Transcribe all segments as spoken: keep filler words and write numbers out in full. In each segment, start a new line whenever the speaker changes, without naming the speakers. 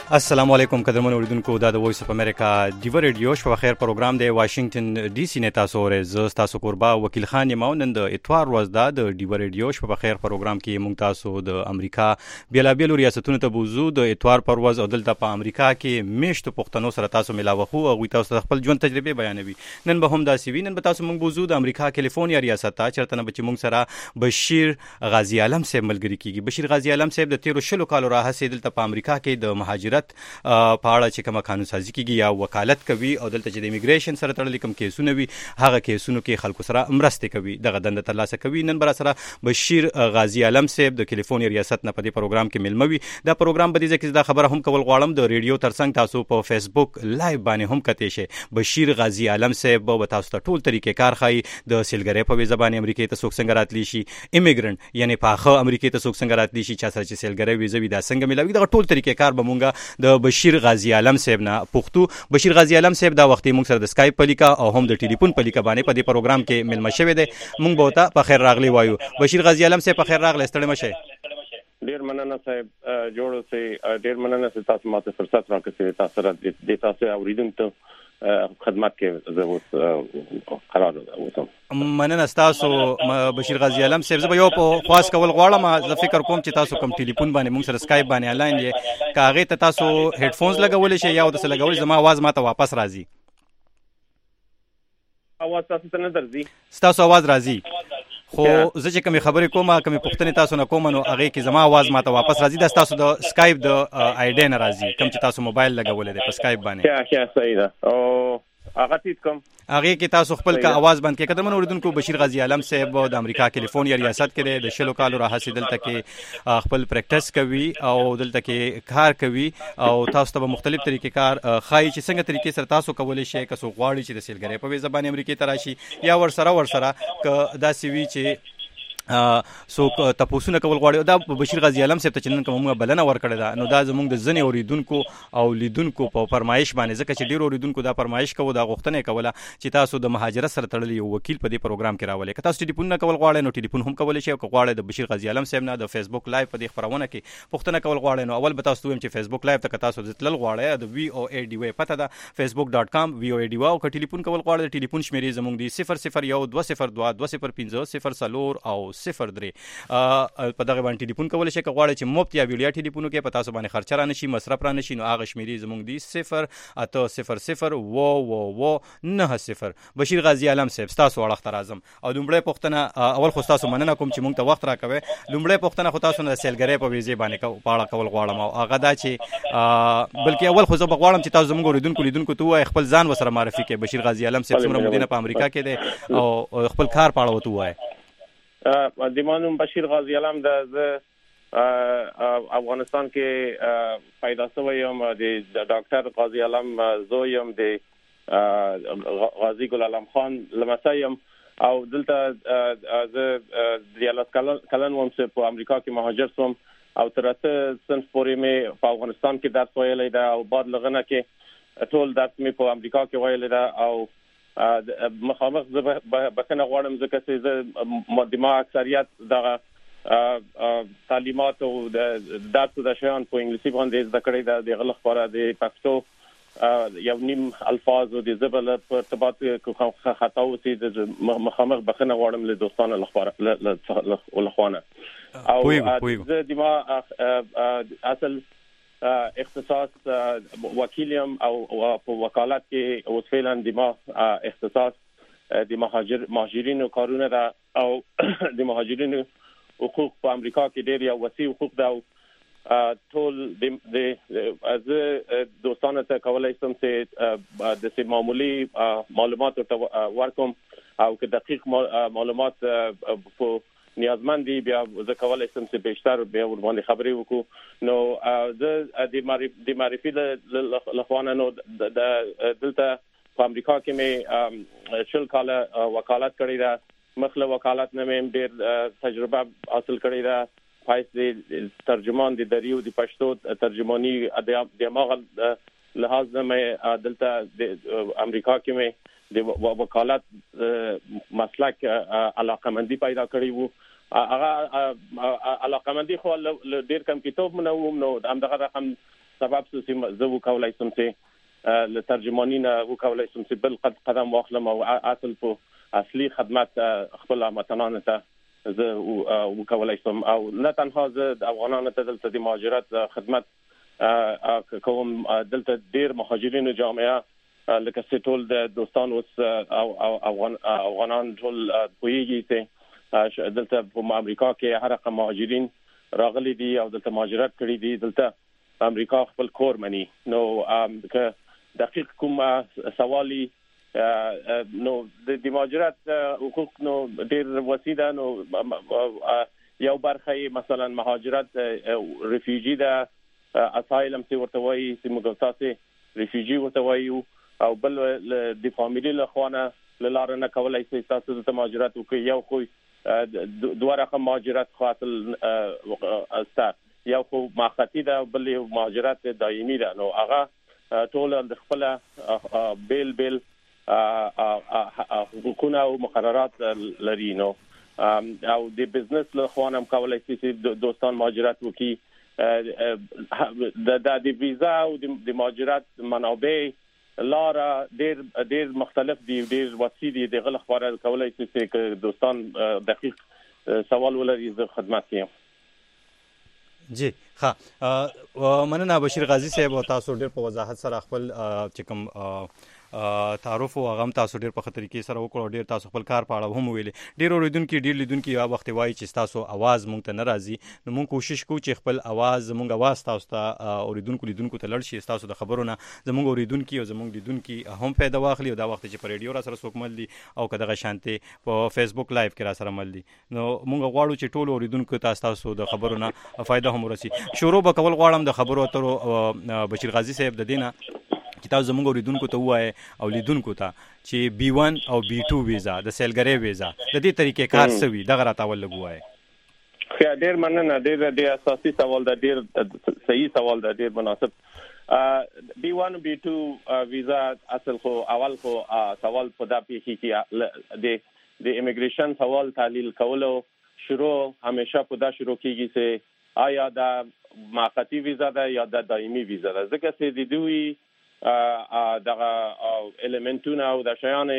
السلام علیکم قدرمن اوریدونکو دا د وایس اف امریکا دیو ریډیو شپه خیر پروګرام دی واشنگټن ډي سي نه تاسو ورې ز تاسو قربا وکیل خان یمو نن د اتوار ورځ دا د دیو ریډیو شپه خیر پروګرام کې مونږ تاسو د امریکا بیلابیل ریاستونو ته بوزو د اتوار پر ورځ او دلته په امریکا کې میشتو پښتنو سره تاسو ملاوه خو او تاسو خپل ژوند تجربه بیانوي. نن به هم دا سی وی نن به تاسو مونږ بوزو د امریکا کیلیفورنیا ریاست ته چرته نه بچ مونږ سره بشیر غازی عالم صاحب ملګری کیږي. بشیر غازی عالم صاحب د تیرو شلو کالو راهسه دلته په امریکا کې د مهاجرت په اړه چې کوم قانون سازي کیږي یا وکالت کوي او دلته چې د ایمیګریشن سره تړلي کوم کیسونه وي هغه کیسونو کې خلکو سره مرسته کوي دغه دنده ترلاسه کوي. نن بر سره بشیر غازی عالم صاحب د کیلیفورنیا ریاست نه په دې پروګرام کې ملموي. دا پروګرام به دې ځکه دا خبره هم کول غواړم د ریډیو ترڅنګ تاسو په فیسبوک لایو باندې هم کته شي. بشیر غازی عالم صاحب به تاسو ته ټول طریقې کار خای د سیلګری په ویزه باندې امریکا ته څوک څنګه راتلی شي ایمیګرنټ یعنی پاخه امریکا ته څوک څنګه راتلی شي چې سره چې سیلګری ویزه وي دا څنګه ملوي دغه ټول طریقې کار به مونږه د بشیر غازی عالم صاحب نه پښتو. بشیر غازی عالم صاحب دا وخت موږ سره د اسکایپ په لیکا او هم د ټلیفون په لیکا باندې په دې پروګرام کې ملما شوی دی. موږ به ته په خیر راغلی وایو. بشیر غازی عالم صاحب په خیر راغلی ستړي مشه.
ډیر مننه صاحب جوړ سي ډیر مننه چې تاسو ماته فرصت راکړئ تاسو سره د تاسو اوریدونکو خدمت کې زه اوس قرار اوسم.
مننه تاسو بشیر غازی عالم صاحب زه یو په خاص کول غواړم. زه فکر کوم چې تاسو کوم ټلیفون باندې موږ سره اسکایپ باندې آنلاین یې کاغه ته تاسو هډفونز لګولې شي یا د څه لګولې زما आवाज ماته واپس راځي.
आवाज تاسو ته نه درځي؟
تاسو आवाज راځي خو زه چې کوم خبرې کوم کوم پښتنې تاسو نه کوم نو هغه کې زما आवाज ماته واپس راځي. دا تاسو د اسکایپ د آی ډی نه راځي کوم چې تاسو موبایل لګولې ده په اسکایپ باندې.
ښه ښه صحیح ده او هغه تیت کوم
هغه کې تاسو خپل کا आवाज بند کې قدمن اوریدونکو. بشیر غازی عالم صاحب د امریکا کیلیفورنیا ریاست کې د شلو کالو راهسه دلته کې خپل پریکټس کوي او دلته کې کار کوي او تاسو ته مختلف طریقې کار خای چې څنګه طریقې سره تاسو کولای شئ که څو غواړي چې د سیلګری په ویزه باندې امریکا ته راشي یا ور سره ور سره ک دا سی وی چې سو تاسو نه کول غواړي. دا بشیر غازی عالم صاحب ته چنن کومه بلنه ور کړی دا نو دا زموږ د ځنې اوریدونکو او لیدونکو په فرمایش باندې ځکه چې ډیر اوریدونکو دا فرمایش کوي دا غوښتنه کوله چې تاسو د مهاجرت سره تړلي یو وکیل په دې پروګرام کې راولي. که تاسو ټلیفون نه کول غواړئ نو ټلیفون هم کولای شئ او که غواړئ د بشیر غازی عالم صاحب نه د فیسبوک لایو په دې خبرونه کې پښتنه کول غواړئ نو اول به تاسو وایم چې فیسبوک لایو ته تاسو ځتل غواړئ د وی او ای ډی وی پته ده facebook dot com وی او ای ډی او که ټلیفون کول غواړئ ټلیفون شمیرې زموږ دی صفر صفر یو دوه صفر دوه دوه صفر پنځه صفر صفر او صفر درې په دغه باندې ټلیفون کولای شئ. که غواړئ چې مفت یا ویډیو ټلیفون کې په تاسو باندې خرچ را نشي مصرف را نشي نو هغه شمیرې زموږ دی صفر اته صفر صفر و و و نه صفر. بشیر غازی عالم صاحب تاسو وړاندې راځم او لومړی پوښتنه اول خو تاسو مننه کوم چې مونږ ته وخت راکوي. لومړی پوښتنه خو تاسو نه سیلګری په ویزه باندې پاړه کول غواړم او هغه دا چې بلکې اول خو زه غواړم چې تاسو زموږ اوریدونکو لیدونکو ته خپل ځان وسره معرفي کړئ. بشیر غازی عالم صاحب څومره مدینه په امریکا کې دی او خپل کار پاړه وته وایي.
د مانوم بشیر غازی عالم د افغانستان کې پیدا شوی یم. د ډاکټر غازی عالم زوی یم د غازی ګل علم خان لمسی یم او دلته زه دیالاس کلن وم چې په امریکا کې مهاجر شوم او تر اته سنف پورې مې په افغانستان کې درس ویلی ده او بعد لغنه کې ټول درس مې په امریکا کې ویلی ده او مخامخ زه بکنه غواړم ځکه چې زه د ما اکثریت دغه تعلیمات او د درس د شیان په انګلیسي باندې زده کړی ده. د غلط لپاره د پښتو یو نیم الفاظ او د زبل په ارتباط کې خطا او چې مخامخ بکنه غواړم له دوستانو لپاره ولخوانه او زه د ما اصل اختصاص وکیلیم او په وکالت کې اوس فعلا د ما اختصاص د مهاجر مهاجرینو کارونه ده او د مهاجرینو حقوق په امریکا کې ډېر یو وسیع حقوق ده او ټول د از دوستانو ته کولای شم چې د سي معمولی معلومات ورکوم او که دقیق معلومات په نیازمندي بیا زه کولای شم چې بیشتر بیا ور باندې خبرې وکړو. نو زه د معرفي له خوانه نو د دلته په امریکا کې مې شل کاله وکالت کړې ده. مخله وکالت نه مې ډېر تجربه حاصل کړې ده. پایس د ترجمان د دریو د پښتو ترجمانی د دماغ لحاظ نه مې دلته د امریکا کې مې د وکالت مسلک علاقمندي پیدا کړی وو. هغه علاقمندي خو ډیر کم کتاب منوم نو همدغه رقم سبب چې زه وکولای شم چې له ترجمانی نه وکولای شم چې بل قد قدم واخلم او اصل په اصلي خدمت خپل وطنانو ته زه وکولای شم او نه تنها زه د افغانانو ته دلته د مهاجرت خدمت کوم دلته ډیر مهاجرینو جامعه لکه ټول د دوستان اوس او افغانان ټول پویږي چې دلته په امریکا کې هر رقم مهاجرین راغلي دي او دلته مهاجرت کړی دي دلته امریکا خپل کور مني نو که دقیق کوم سوالي نو د مهاجرت حقوق نو ډیر وسیده نو یو برخه مثلا مهاجرت ریفیوجی ده اسایلم چې ورته وایي چې موږ تاسو ریفیوجی ورته وایو او بل د فامیلی له خوانه لاره نه کولای شي تاسو د مهاجرت وکړي یو خو دوه رقم مهاجرت خاطر استا یو خو ماختی ده بل مهاجرت دایمي ده نو هغه ټول د خپل بیل بیل حقوقونه او مقررات لري نو او د بزنس له خوانه کولای شي چې دوستان مهاجرت وکړي د د ویزا او د مهاجرت منابع لاره ډیر ډیر مختلف دي ډیر وسیع دي د غل خبره کولای شي چې دوستان دقیق سوال ولري زه خدمت کوم
جی ها مننه بشیر غازی صاحب او تاسو ډیر په وضاحت سره خپل چې کوم تعارف او غم تاسو ډیر په خطر کې سره وکړو ډیر تاسو خپل کار په اړه هم ویلي ډیر اوریدونکو ډیر لیدونکو یا وخت وایي چې تاسو आवाज مونږ ته ناراضي نو مونږ کوشش کوو چې خپل आवाज مونږ आवाज تاسو ته اوریدونکو لیدونکو ته لړ شي تاسو د خبرونه زمونږ اوریدونکو او زمونږ لیدونکو هم پیدا واخلي او دا وخت چې په ریډیو را سره څوک مل دي او کداغه شانته په فیسبوک لایو کې را سره مل دي نو مونږ غواړو چې ټول اوریدونکو تاسو تاسو د خبرونه فائدہ هم ورسي شروع به کول غواړم د خبرو اترو بشیر غازی صاحب د دینه کتاب زموږ اوریدونکو ته وایي او لیدونکو ته چې بی ون او بی ټو ویزا د سیلګری ویزا د دې طریقې کار سوي دغه راتاول لګوي
خیا ډیر مننه ډیر ډیر اساسي سوال د ډیر صحیح سوال د ډیر مناسب بی ون بی ټو ویزا اصل خو اول خو سوال په دا پیخي کې د د ایمیګریشن سوال تعلیل کولو شروع همیشه په دا شروع کیږي چې آیا دا موقتی ویزا ده یا د دایمي ویزا ده ځکه چې د دوی دغه الیمنټونه او د شیان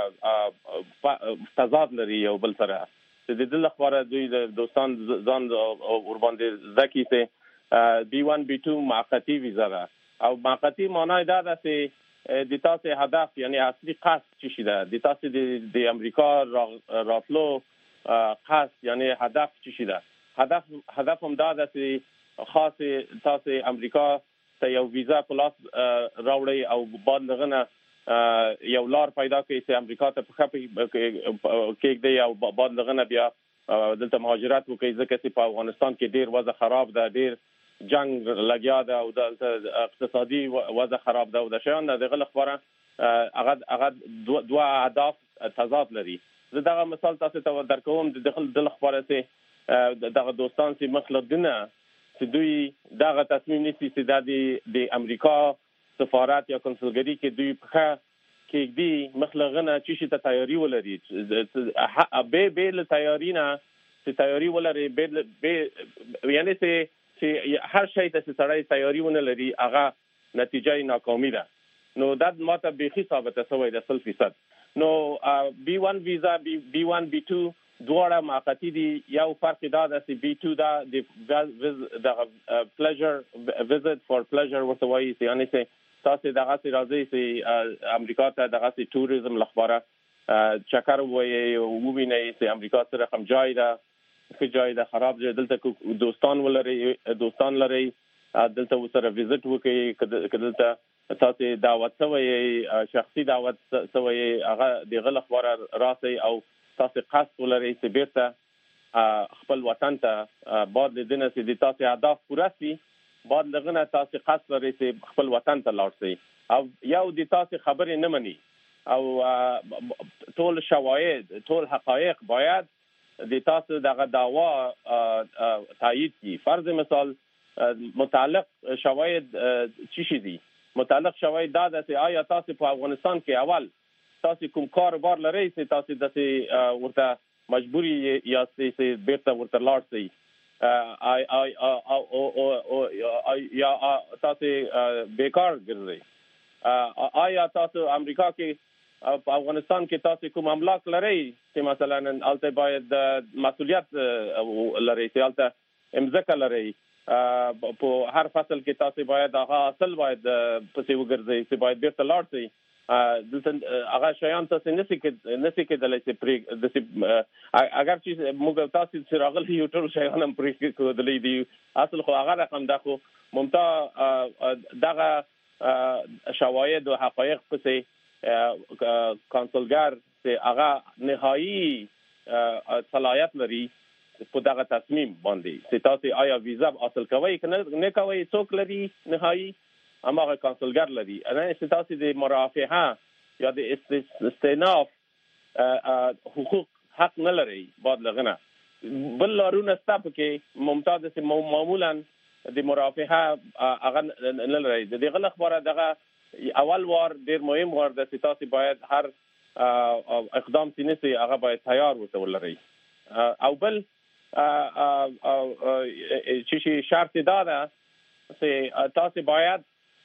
تضاد لري یو بل سره چې د دې لپاره دوی د دوستان ځان ور باندې ځکه چې بی ون بی ټو موقتی ویزا ده او موقتی معنی دا ده چې د تاسو هدف یعنی اصلي قصد څه شي ده د تاسو د امریکا راتلو قصد یعنی هدف څه شي ده هدف هدف هم دا ده چې خاص تاسو امریکا ته یو ویزا پلاس راوړی او بعد لغنه یو لار پیدا کوي چې امریکا ته په خپل کې دی او بعد لغنه بیا دلته مهاجرت وکړي ځکه چې په افغانستان کې ډیر وضع خراب ده ډیر جنگ لګیا ده او د اقتصادي وضع خراب ده او د شیان د غل خبره هغه هغه دوه اهداف تضاد لري زه دا مثال تاسو ته درکوم د دخل د خبره چې دغه دوستان چې مخلدنه چې دوی دغه تصمیم نیسي چې د د امریکا سفارت یا کنسولګری کې دوی په کې دی مخلغنه چې ته تیاری ولري به به له تیارینا چې تیاری ولري به یعنی چې هر شی ته سړی تیاری ونه لري هغه نتیجه ناکامی ده نو دا ماته به حسابته سوی د صفر فیصد نو بی ون ویزا بی ون بی ټو دواړه موقتی دي یو فرق دا ده چې بی ټو دا د پلیجر وزټ فور پلیجر ورته وایي یعنی چې تاسو دغه سي راځي چې امریکا ته دغه سي ټوریزم لخبره چکر وایي او ویني چې امریکا سره کوم ځای ده چې ځای ده خراب ځای دلته دوستان ولري دوستان لري دلته سره وزټ وکړي کدلته تاسو دعوت سوی شخصي دعوت سوی هغه د غل خبره راسي او تاسو قصد ولرئ چې بیرته خپل وطن ته بعد د دنه چې د تاسو اهداف پوره شي بعد لغنه تاسو قصد لرئ چې خپل وطن ته لاړ شئ او یو د تاسو خبرې نه مني او ټول شواهد ټول حقایق باید د تاسو دغه دعوا تایید کی فرض مثال متعلق شواهد چی شي دي متعلق شواهد دا چې آیا تاسو په افغانستان کې اول تاسو کوم کاروبار لرئ چې تاسو د ورته مجبوری یا چې بیرته ورته لاړ شئ آی آی او یا تاسو بیکار ګرځي. آیا تاسو امریکا کې په افغانستان کې تاسو کوم املاک لرئ چې مثلا الته باید مسؤلیت لرئ چې الته امزکه لرئ په هر فصل کې تاسو باید هغه اصل باید پسې وګرځي چې باید بیرته لاړ شي دلته هغه شیان تاسو نسی کې نسی کې دلته چې پرې د اگر چې موږ تاسو چې راغلي یو ټول شیان هم پرې کې دلې دي اصل خو هغه رقم ده خو ممتاز دغه شواهد او حقایق پسې کانسلګر چې هغه نهایی صلاحیت لري په دغه تصمیم باندې چې تاسو آیا ویزا حاصل کوئ کنه نه کوئ څوک لري نهایی اماغه کانسلګر لري انا استاسي د مرافعه یا د استئناف حقوق حق نه لري بعد لغنه بل لارونه ستاپ کې ممتاز سي معمولا د مرافعه هغه نه لري د غل خبره دغه اول وار ډیر مهم وار د استاسي باید هر اقدام سینسي هغه باید تیار وته ولري او بل چې شرط دا ده چې تاسو باید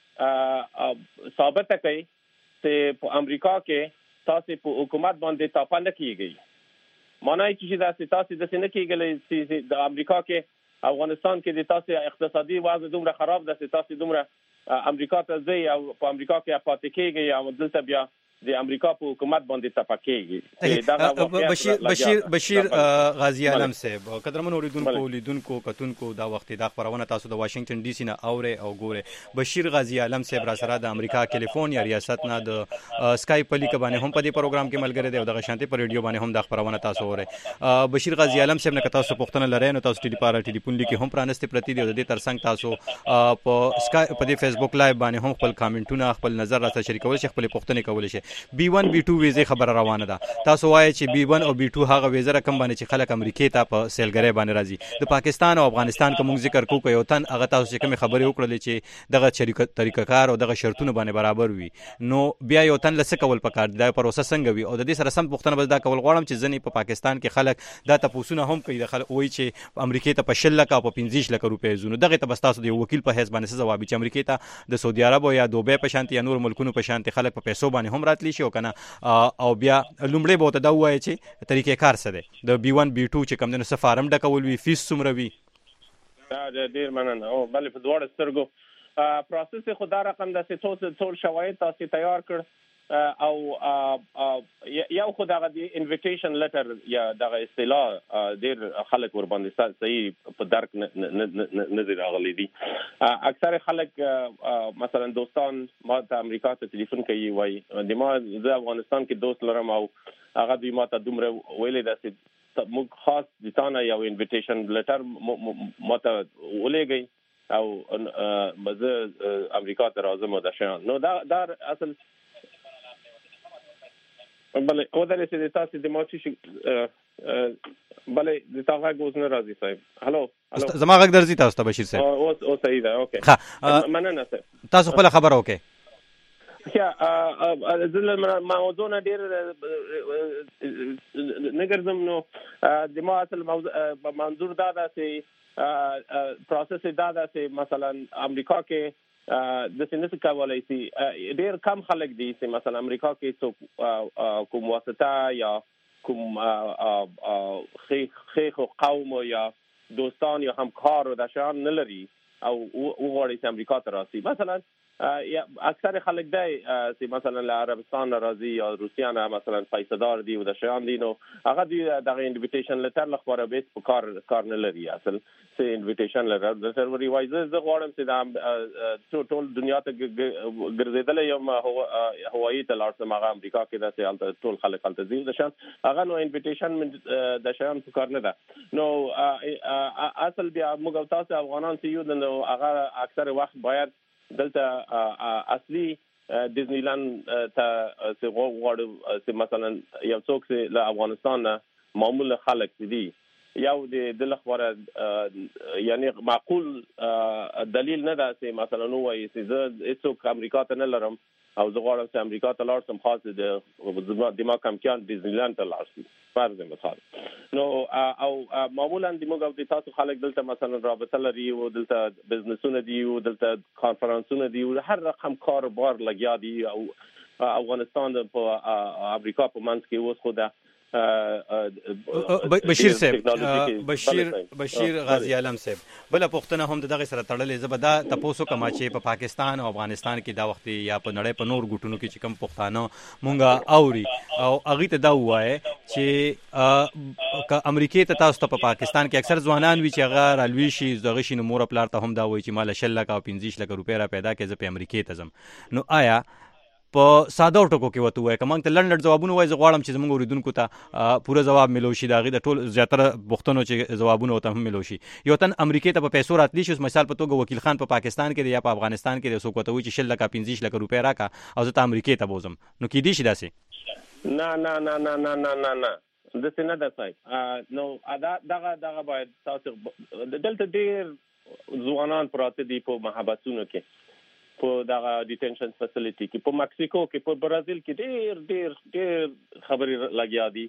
ثابت کړئ چې په امریکا کې تاسو په حکومت باندې تاپا نه کیږي معنی چې دا تاسو د سینې کېږي چې د امریکا کې افغانستان کې د تاسو اقتصادي وضع دومره خراب ده چې تاسو دومره امریکا ته ځئ او په امریکا کې پاتې کېږي او دلته بیا د امریکا په حکومت باندې تپکیږي.
بشیر بشیر بشیر غازی عالم صاحب قدرمن اوریدونکو لیدونکو کتونکو دا وخت دا خبرونه تاسو د واشنگټن ډي سي نه اوري او ګوره بشیر غازی عالم صاحب را سره د امریکا کیلیفورنیا ریاست نه د اسکایپ لیک باندې هم په دې پروګرام کې ملګری دی او د شانتي پر ریډیو باندې هم د خبرونه تاسو اوري. بشیر غازی عالم صاحب نه تاسو پوښتنه لرئ نو تاسو ټلیفون ټلیفون لیک هم پرانسته پرتی دی د دې ترڅنګ تاسو په اسکایپ په دې فیسبوک لایو باندې هم خپل کامنټونه خپل نظر راته شریکول شي خپل پوښتنه کول شي. بی ون بی ټو ویزه خبر روانه ده تاسو وایي چې بی ون او بی ټو هغه ویزه رقم باندې چې خلک امریکای ته په سیلګری باندې راځي د پاکستان او افغانستان کوم ذکر کوو یو تن هغه تاسو چې کوم خبرې وکړلې چې دغه شریک طریقه کار او دغه شرطونه باندې برابر وي نو بیا یو تن لسه کول پکار دی پروسه څنګه وي او د دې سره سم پوښتنه بس دا کول غواړم چې ځنې په پاکستان کې خلک دا تاسو هم کوي د خلک وایي چې امریکای ته په شل لک او په پنځه لک روپۍ زونه دغه ته بس تاسو د وکیل په حساب باندې ځواب چې امریکای ته د سعودي عرب یا دوبه په شانتي یا نور ملکونو په شانتي خلک په پیسو باندې هم راتلی شي او کنه او بیا لومړی به ته دا وایي چې طریقې کار څه دی د بی ون بی ټو چې کوم دنه سفارم ډکول وي فیس څومره وي.
دا ډیر مننه او بلې په دوړ سترګو پروسس خو دا رقم د ټول ټول شواهد تاسو تیار کړ او یو خو دغه د انویټیشن لیټر یا دغه اصطلاح ډیر خلک ور باندې صحیح په درک نه دی راغلي دي. اکثر خلک مثلا دوستان ما ته امریکا ته ټلیفون کوي وای د ما د افغانستان کې دوست لرم او هغه دوی ما ته دومره ویلې ده چې موږ خاص د تانه یو انویټیشن لیټر ما ته ولېږي او مزه امریکا ته راځم د شان نو دا دا اصل بله او درې چې تاسو د ماچی شي بله د تاغه غوښ نه راځي صاحب هالو
هالو زما غږ درځي تاسو ته بشیر صاحب
او او صحیح ده اوکې مننه صاحب
تاسو خپل خبر وکړئ.
یا زل موضوع نه ډیر نګرځم نو د ما اصل منظور دا ده چې پروسس دا ده چې مثلا امریکا کې د سینس کولای شي ډیر کم خلک دي چې مثلا امریکا کې څوک کوم واسطه یا کوم خیخ قوم یا دوستان یا همکار د شان نه لري او وغواړي چې امریکا ته راسي. مثلا اکثر خلک دی چې مثلا له عربستان راځي یا روسیا نه مثلا پیسدار دي او د شان دي نو هغه دی دغه انویټیشن لیټر لخوا به په کار کار نه لري اصل چې انویټیشن لیټر د سروري وایز زه غواړم چې د ټول دنیا ته ګرځیدل یم هوایي ته لاړ سم هغه امریکا کې د سیال ټول خلک الته دي د شان هغه نو انویټیشن د شان په کار نه ده نو اصل بیا موږ تاسو افغانان چې یو نو هغه اکثر وخت باید دلته اصلي ډیزنی لند ته چې غواړو چې مثلا یو څوک چې له افغانستان معمول خلک دي یو د دل خبره یعنی معقول دلیل نه ده چې مثلا نو وایي چې زه هیڅوک امریکا ته نه لرم او زه غواړم چې امریکا ته لاړ شم، خاص د د ما کمپیان ډیزنیلند ته لاړ شم فرض مثال. نو او معمولا د موږ او د تاسو خلک دلته مثلا رابطه لري او دلته بزنسونه دي او دلته کانفرنسونه دي او هر رقم کاروبار لګیا دي، او افغانستان په امریکا په منځ کې اوس خو د
بشیر صاحب بشیر بشیر غازی عالم صاحب بل پښتنه هم دغه سره تړلې زبدا تاسو کما چې په پاکستان او افغانستان کې دا وخت یا په نړۍ په نور ګټونو کې چې کم پښتانه مونږه اوري او اغه ته دا وایي چې ک امریکای ته تاسو ته په پاکستان کې اکثر ځوانان وی چې هغه رالوي شي دغه شي نمور پلار ته هم دا وایي چې مال شل لک او پنځه لک روپیا را پیدا کې ز په امریکای ته زم. نو آیا په ساده ټکو کې وته وای کوم ته لنډ جوابونه وای غواړم چې زموږ اوریدونکو ته پوره جواب ملو شي داغه د ټول زیاتره بوختونو چې جوابونه وته هم ملو شي. یو تن امریکای ته په پیسو راتلی شي مثال په توګه وکیل خان په پا پاکستان کې یا په افغانستان کې سو کوته وي چې شل لک پنځه لک روپیا راکا او زه ته امریکای ته بوزم. نو کې دي شي داسې
نه نه نه نه نه نه نه نه د څه نه ده صحیح. نو ادا دغه دغه باید تاسو دلته ډیر ځوانان پراته دي په محبسونو کې، په دغه ډیټنشن فیسیلیټي کې، په مکسیکو کې، په برازیل کې ډیر ډیر ډیر خبرې لګیا دي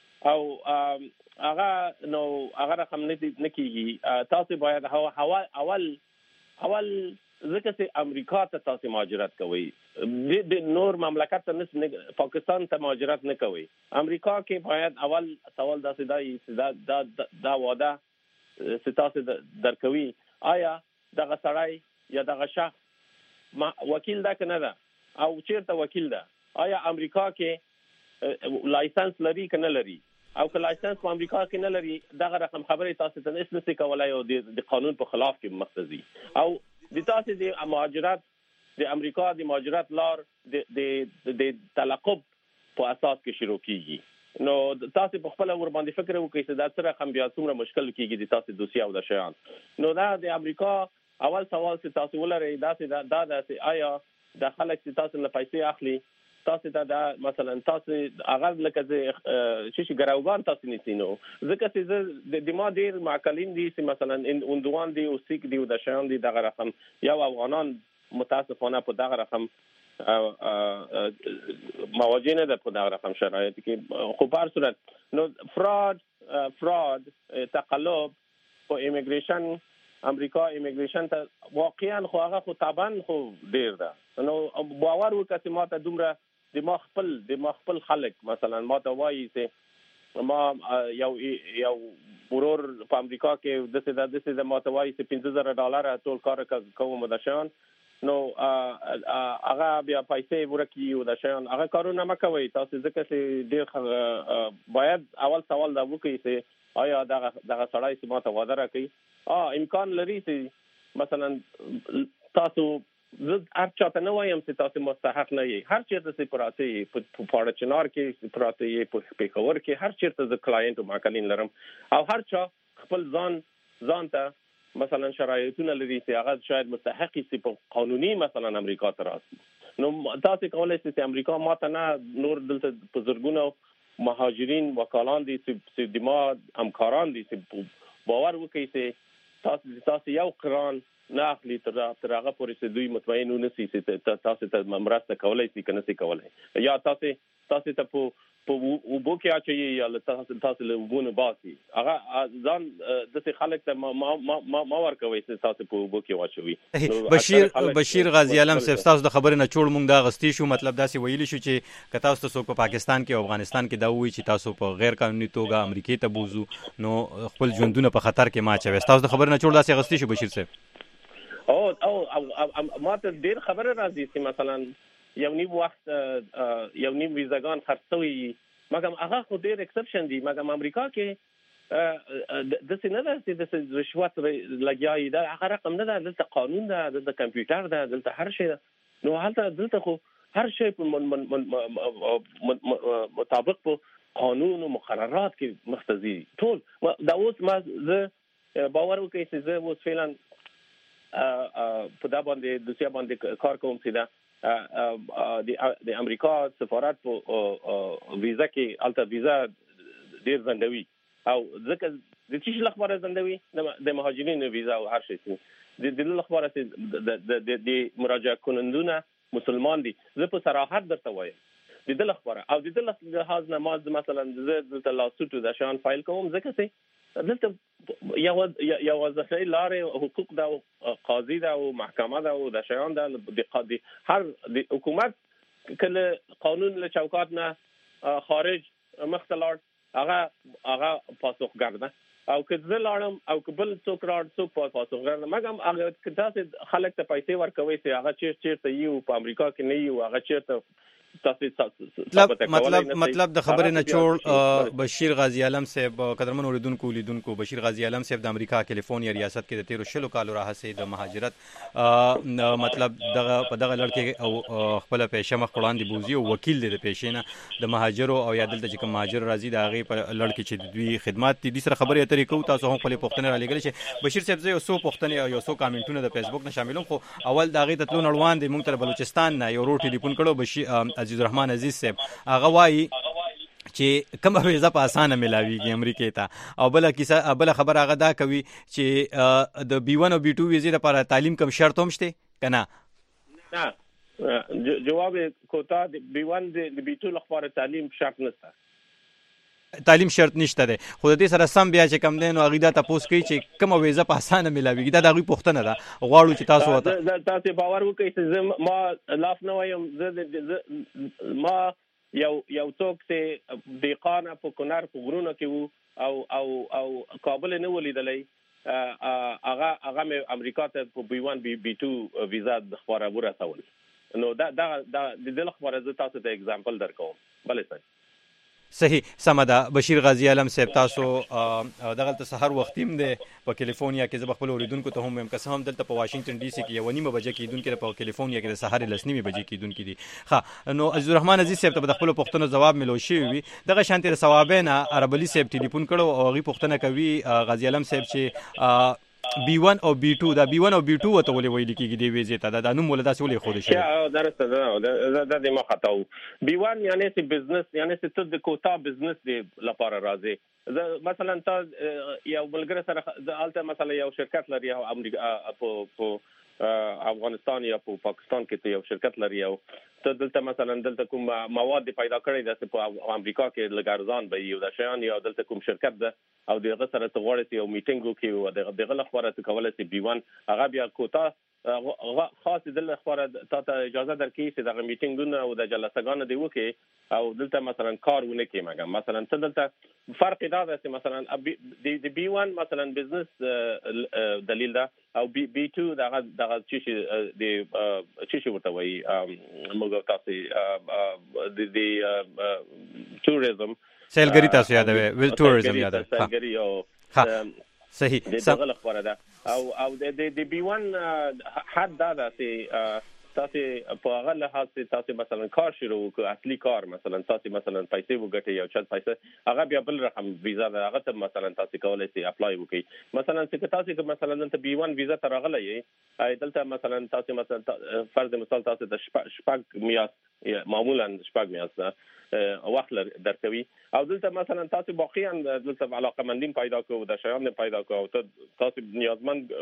او هغه نو هغه رقم نه کیږي. تاسو باید اول اول اول ځکه چې امریکا ته تاسو مهاجرت کوئ، د نور مملکت ته نه، پاکستان ته مهاجرت نه کوئ. امریکا کې باید اول سوال داسې دی دا دا دا واده چې تاسو درکوي آیا دغه سړی یا دغه شخص ما وکیل ده کنه ده او چیرته وکیل ده، آیا امریکا کې لایسنس لري کنه لري، او که لایسنس په امریکا کې نه لري دغه رقم خبرې تاسو ته نس نسي کولای او د قانون په خلاف کې مقتضي. او د تاسو د مهاجرت د امریکا د مهاجرت لار د د د تلقب په اساس کې شروع کیږي. نو تاسو په خپل ور باندې فکر وکړئ چې دا سره هم بیا څومره مشکل کیږي د تاسو دوسیه او د شیان. نو دا د امریکا اول سوال چې تاسو ولرئ دا چې دا دا آیا د خلک چې تاسو نه پیسې اخلي تاسو ته دا مثلا تاسو هغه لکه چې شي ګراوګان تاسو نیسي. نو ځکه چې د ما ډیر معقلین دي چې مثلا اندوان دي او سیک دي او د شان دي دغه رقم یا افغانان متاسفانه په دغه رقم مواجه نه ده په دغه رقم شرایط کې. خو په هر صورت نو فراد فراد تقلب په ایمیګریشن امریکا ایمیګریشن ته واقعا خو هغه خو طبعا خو ډیر ده. نو باور وکړئ چې ما ته دومره د ما خپل د ما خپل خلک مثلا ما ته وایي چې ما یو یو ورور په امریکا کې د څه د څه د ما ته وایي چې پنځه زره ډالر ټول کار کوم د شان. نو هغه بیا پیسې ورکی او د شان هغه کارونه مکوي تاسو ځکه چې ډیر باید اول سوال دا وکړئ چې آیا دغه دغه سړی چې ما ته وعده راکړي اه امکان لري چې مثلا تاسو زه هر چاته نه وایم چې تاسو مستحق نه یې، هر چیرته چې پراته یې په پاړه چنار کې پراته یې په پیښور کې هر چیرته ز کلاینټ او ماکلین لرم او هر چا خپل ځان ځان ته مثلا شرایطونه لري چې هغه شاید مستحق شي په قانوني مثلا امریکا ته راسي. نو تاسو کولای شئ چې امریکا ماته نه نور دلته په زرګونو مهاجرین وکالان دي چې د ما همکاران دي چې باور وکړي چې تاسو تاسو یو قران نه اخلي تر تر هغه پورې چې دوی مطمئن ونسي چې تاسو ته مرسته کولای شي کنه سي کولای یا تاسو تاسو ته په په وبو کې اچي یا تاسو تاسو له وبونه باسي هغه ځان د څه خلک ته ما ما ما ورکوي چې تاسو په وبو کې واچوي.
بشیر بشیر غازی عالم صاحب تاسو د خبرې نه چوړ مونږ دا غستی شو مطلب دا سی ویلی شو چې که تاسو ته په پاکستان کې او افغانستان کې دا وایي چې تاسو په غیر قانوني توګه امریکای ته بوزو نو خپل ژوندونه په خطر کې ما چوي. تاسو د خبرې نه چوړ دا سی غستی شو بشیر صاحب.
او او ما ته ډیر خبره راځي چې مثلا یو نیم وخت یو نیم ویزاګان خرڅوي مګم هغه خو ډیر ایکسپشن دي مګم امریکا کې د څه نه ده چې د رشوت لګیاي دا هغه رقم نه ده، دلته قانون ده، دلته کمپیوټر ده، دلته هر شی ده. نو هلته دلته خو هر شی په مطابق په قانون او مقررات کې مختزي ټول. دا اوس ما زه باور وکړم چې زه اوس فعلا په دا باندې د سیا باندې کار کوم چې دا د امریکا سفارت په ویزا کې الته ویزا ډیر زندوي او ځکه د چې لخبره زندوي د مهاجرینو ویزا او هر شي د د لخبره د د مراجعه کنندونه مسلمان دي. زه په صراحت درته وایم د دې لپاره او د دې لحاظ نه ما مثلا زه د لاسوټو د شان فایل کوم ځکه چې دلته یو یو ځکه لارې حقوق دا قاضي دا او محکمه دا او د شیان دا د قاضي هر د حکومت کله قانون له چوکاټ نه خارج مختلط هغه هغه پاسخګر ده او که زه لاړم او که بل څوک راړ څوک پاسخګر نه مګم هغه که تاسو خلک ته پیسې ورکوي چې هغه چیرته چیرته یو په امریکا کې نه یو هغه چیرته
مطلب مطلب مطلب د خبرې نه جوړ بشیر غازی عالم صاحب قدرمن اوریدونکو لیدونکو بشیر غازی عالم صاحب د امریکا کیلیفورنیا ریاست کې د تیرو شلو کالو راهسې د مهاجرت مطلب دغه په دغه لړ کې او خپل پیشه مخ وړاندې بوزي او وکیل دی د پیښې نه د مهاجرو او یا دلته چې کوم مهاجر راځي د هغې په لړ کې چې دوی خدمات دي سره خبرې اترې کوو. تاسو هم خپلې پوښتنې رالېږلی شئ. بشیر صاحب زه یو څو پوښتنې او یو څو کامنټونه د فیسبوک نه شاملوم خو اول د هغې ته تلو نړوان دی. موږ ته بلوچستان نه یو ورور ټلیفون کړو بشیر عزیز الرحمن عزیز هغه وایي چې کومه ویزه په اسانه ملاویږي امریکې ته او بل کیسه بل خبر هغه دا کوي چې د بی ون او بی ټو ویزې لپاره تعلیم کوم شرط هم شته کنه؟
نه جواب کوتا د بی ون د بی ټو لپاره تعلیم شرط نشته.
تعلیم شرط نشته ده خو د دې سره سم بیا چې کم دین او غیدا تاسو کوي چې کومه ویزه په اسانه ملاویږي دا دغه پوښتنه ده غواړو چې تاسو وته
تاسو باور وکړئ چې ما لاف نه وایم زه ما یو یو څوک چې دیقانه په کونر په غرونو کې وو او او او کابل نه ولیدلې هغه هغه امریکا ته په بی ون بی بی ټو ویزا د خبره ورسول نو دا دا د دې خبره زه تاسو ته اگزامپل درکوم. بله صحیح
صحیح سمه ده. بشیر غازی عالم صاحب تاسو دغه ته سحر وختیم دی په کیلیفورنیا کې زه خپل اوریدونکو ته هم هم قسم هم دلته په واشنگټن ډي سي کې یو نیمه بجې کېدونکې په کیلیفورنیا کې د سحر لسنیمه بجې کېدونکې دي. ښه نو عزیز الرحمن عزیز صاحب ته د خپل پوښتنو جواب ملو شي وي دغه شانتي د ثوابین عرب علي صاحب ټلیفون کړو او غي پوښتنه کوي غازی عالم صاحب چې بی ون او بی ټو دا بی ون او بی ټو ته ولې ویل کېږي دی ویزې ته دا نوم ولدا څه ولې خو دي شي؟
یا درسته دا دا د ما خطاو بی ون یعنی چې بزنس یعنی چې ته د کوتا بزنس دی لپاره راځي. مثلا تا یو بلګر سره الته مثلا یو شرکت لري او امریکا په افغانستان یا په پاکستان کې یو شرکت لري او ته دلته مثلا دلته کوم مواد پیدا کړی د په امریکا کې لګارزان به یو د شیان یا دلته کوم شرکت ده او دغه سره ته غواړي یو میټینګ وکړي او دغه لپاره ته کولای شي بی ون هغه بیا کوتا خاص دل خبره ته اجازه درکې چې دغه میټینګونه او د جلسهګانو دی وکړي او دلته مثلا کار ونه کوي مګم مثلا ته دلته فرق دا ده چې مثلا د بی ون مثلا بزنس دلیل ده او بی بی ټو دغه دغه چې د چې ورته وایي موږ تاسو د د توریزم
سیلګری تاسو یادوي ویل توریزم یادوي
سیلګری او
صحیح
دغه خبره ده او او د د بی ون حد دا ده چې تاسو په هغه لحاظ چې تاسو مثلا کار شروع وکړئ اصلي کار مثلا تاسو مثلا پیسې وګټئ یو چت پیسې هغه بیا بل رقم ویزا ده هغه ته مثلا تاسو کولای شئ اپلای وکړئ مثلا چې تاسو مثلا دلته بی ون ویزا ته راغلی یې دلته مثلا تاسو مثلا فرض مثال تاسو د شپږ میاشت معمولا شپږ میاشت وخت درکوي او دلته مثلا تاسو باقیان دلته علاقه مندین پیدا کوو د شیان پیدا کوو ته تاسو نیازمند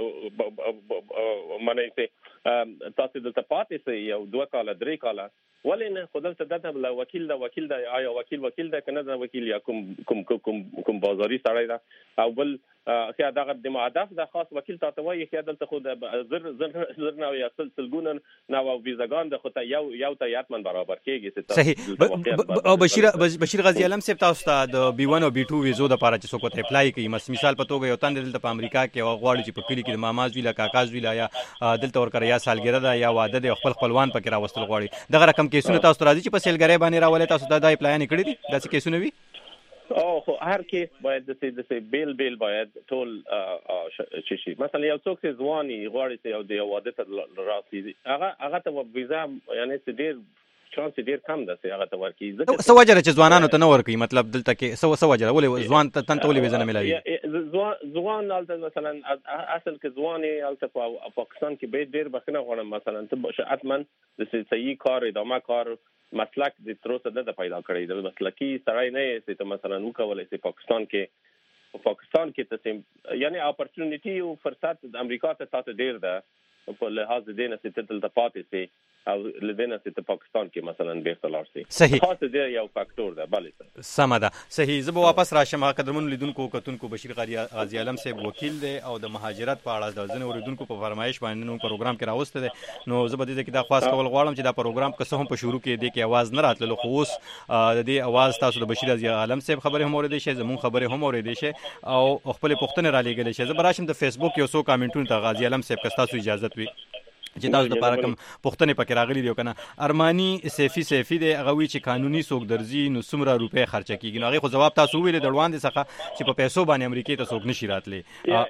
معنی چې تاسو دلته پاتې سي یو دوه کاله درې کاله ولې نه خو دلته دته وکیل دا وکیل دا آیا وکیل وکیل دا کنه دا وکیل یا کوم کوم کوم کوم بازاري سړی دا او بل خیا دغه د مهدف د خاص وکیل تاسو وایي خیا دلته خو د زر زر زر نو یا سلسلګون نو ویزاګان د خو ته یو یو ته یاتمن برابر کېږي
صحیح او بشیر بشیر غازی عالم صاحب تاسو ته د بی ون او بی ټو ویزو د لپاره چې څوک ته اپلای کوي مثال په توګه یو تند دلته په امریکا کې غواړي چې په کلی کې د ماماز ویلا کاکاز ویلا یا دلته ورکړی یا سالګره دا یا واده د خپل خپلوان پکې راوستل غواړي دغه رقم کیسونه تاسو راځي چې په سیلګری باندې راولې تاسو دا د اپلای نه کړی دي دا څه کیسونه وي؟
او خو هر کیس باید د څه د څه بیل بیل باید ټول شي شي مثلا یو څوک چې ځواني غواړي چې یو د واده ته راسي هغه هغه ته ویزا یعنی چې ډیر چانس ډیر کم ده چې هغه ته ورکړي ځکه
سو وجره چې ځوانانو ته نه ورکړي مطلب دلته کې سو سو وجره ولې ځوان ته تن ټولې ویزا نه ملایي
ځوان ځوان البته مثلا اصل کې ځواني البته په پاکستان کې به ډیر بخنه غواړم مثلا ته اتمن د صحیح کار ادامه کار مسلک د تر اوسه د پیدا کړی د مسلکی سړی نه یې چې مثلا وکولای شي پاکستان کې په پاکستان کې ته یعنی اپورتونټی او فرصت د امریکا ته تاسو ډیر ده په لحاظ دې نه چې تل د پاتې سي او لدينا ست پاکستان کې مثلا به اختلاف سي
صحیح
خاص دی یو فاکټور ده. بله
سم ده صحیح. زه به واپس راشم. قدرمن لیدونکو کتونکو بشیر غازی عالم صاحب وکیل دی او د مهاجرت په اړه د ځنې اوریدونکو په فرمایش باندې نو پروګرام کې راوسته دی. نو زه به دې کې دا خواست کول غواړم چې دا پروګرام که څه هم په شروع کې دی کې आवाज نه راتللو، خو اوس د دې आवाज تاسو د بشیر غازی عالم صاحب خبره هم اوریدئ شي، زمون خبره هم اوریدئ شي او خپل پوښتنه را لېږل شي. زه به راشم د فیسبوک یو څو کامنټونو ته غازی عالم صاحب که تاسو اجازه وي چې تاسو د لپاره کوم پوښتنې پکې راغلي دي کنه. ارمانی سیفی سیفی دی هغه وی چې قانوني څوک درځي نو څومره روپۍ خرچه کیږي. نو هغه خو جواب تاسو ویل د وړاندې څخه چې په پیسو باندې امریکای ته څوک نشي راتلی.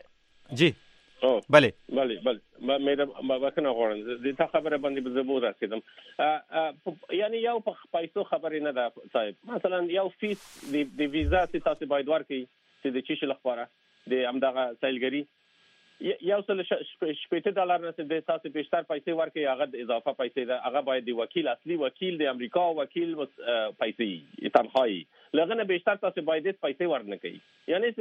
جی بله
بله بله مې ما وکنه غواړم د تا خبره باندې به زبور رسیدم. یعنی یو په پیسو خبرې نه ده صاحب. مثلا یو فیس د ویزا چې تاسو باید ورکړئ چې د چی شي لپاره د همدغه سیلګری یو څل شپږ ډالر نه د تاسو بیشتر پیسې ورکړي، هغه د اضافه پیسې ده، هغه باید د وکیل اصلي وکیل د امریکا وکیل پیسې تنخواهي لغنه بیشتر تاسو باید پیسې ورنکړي. یعنی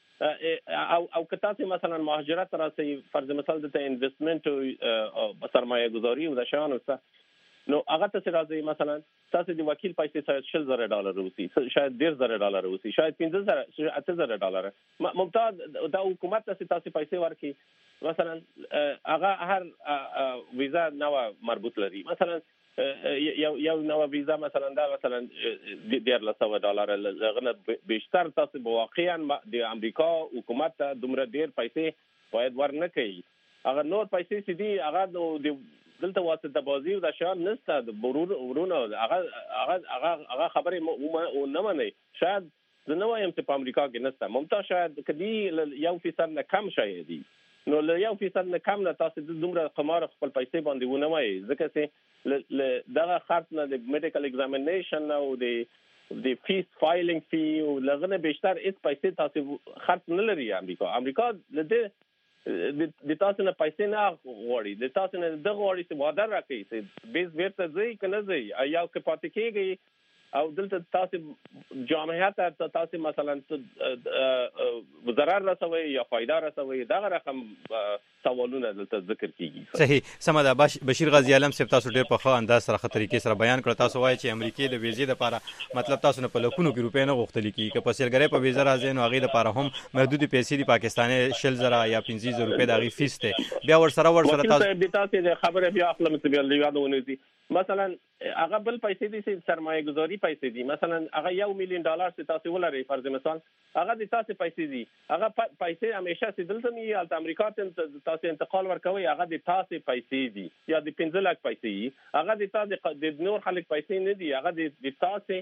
سي او او که تاسو مثلا مهاجرت راځي فرض مثال د انویسټمنت او سرمایه گذاری او د شان او نو هغه ته راځي مثلا تاسو د وکیل پیسې شاید شل زره ډالر وسی، شاید ډیر زره ډالر وسی، شاید پنځه زره شاید اته زره ډالر. ممتاز د حکومت ته تاسو پیسې ورکړي مثلا هغه هر ویزا نو مربوط لري. مثلا یو یو نو ویزا مثلا دا مثلا ډیر لسو ډالر لغنه بیشتر تاسو واقعا د امریکا حکومت ته دومره ډیر پیسې باید ورنکړي. هغه نور پیسې چې دي هغه د دلته واسطه بازی او د شان نسته د برور ورونه هغه هغه هغه خبرې نه مني. شاید زه نه وایم چې په امریکا کې نسته، ممتاز شاید کدي یو فیصد نه کم شي دي. نو له یو فیصد نه کم نه تاسو د دومره قمار خپل پیسې باندې ونه وای ځکه چې دغه خرڅ نه د میډیکل ایگزامینیشن او د د فیس فایلینګ فی او لغنه بیشتر اس پیسې تاسو خرڅ نه لري. امریکا امریکا د د تاسو نه پیسې نه غواړي، د تاسو نه د غواړي چې وعده راکړي چې بیس ورته ځي کنه ځي یا که پاتې کېږي او دلته تاسو جامعیت ته تاسو مثلا ضرر رسوي یا فائدہ رسوي دا رقم سوالونه دلته ذکر کیږي.
صحیح سم ده. بشیر غازی عالم صاحب تاسو ډېر په ښه انداز سره طریقې سره بیان کړ. تاسو وایي چې امریکای د ویزې لپاره مطلب تاسو نه په لکونو کې روپۍ نه غوښتل کیږي، که په سیلګری په ویزه راځي نو هغه لپاره هم محدود پیسې دي پاکستاني شل زره یا پنځه زره روپۍ د هغه فیس ته بیا ور سره ور سره
تاسو د تاسو خبره بیا خپل متبیل یادونه دي. مثلا هغه بل پیسې دي چې سرمایه گذاری پیسې دي. مثلا هغه یو میلیون ډالر چې تاسو ولرئ فرض مثال هغه د تاسو پیسې دي، هغه پیسې همیشه چې دلته نه الته امریکا ته تاسو انتقال ورکوي هغه د تاسو پیسې دي یا د پنځه لک پیسې، هغه د تاسو د نور خلک پیسې نه دي، هغه د تاسو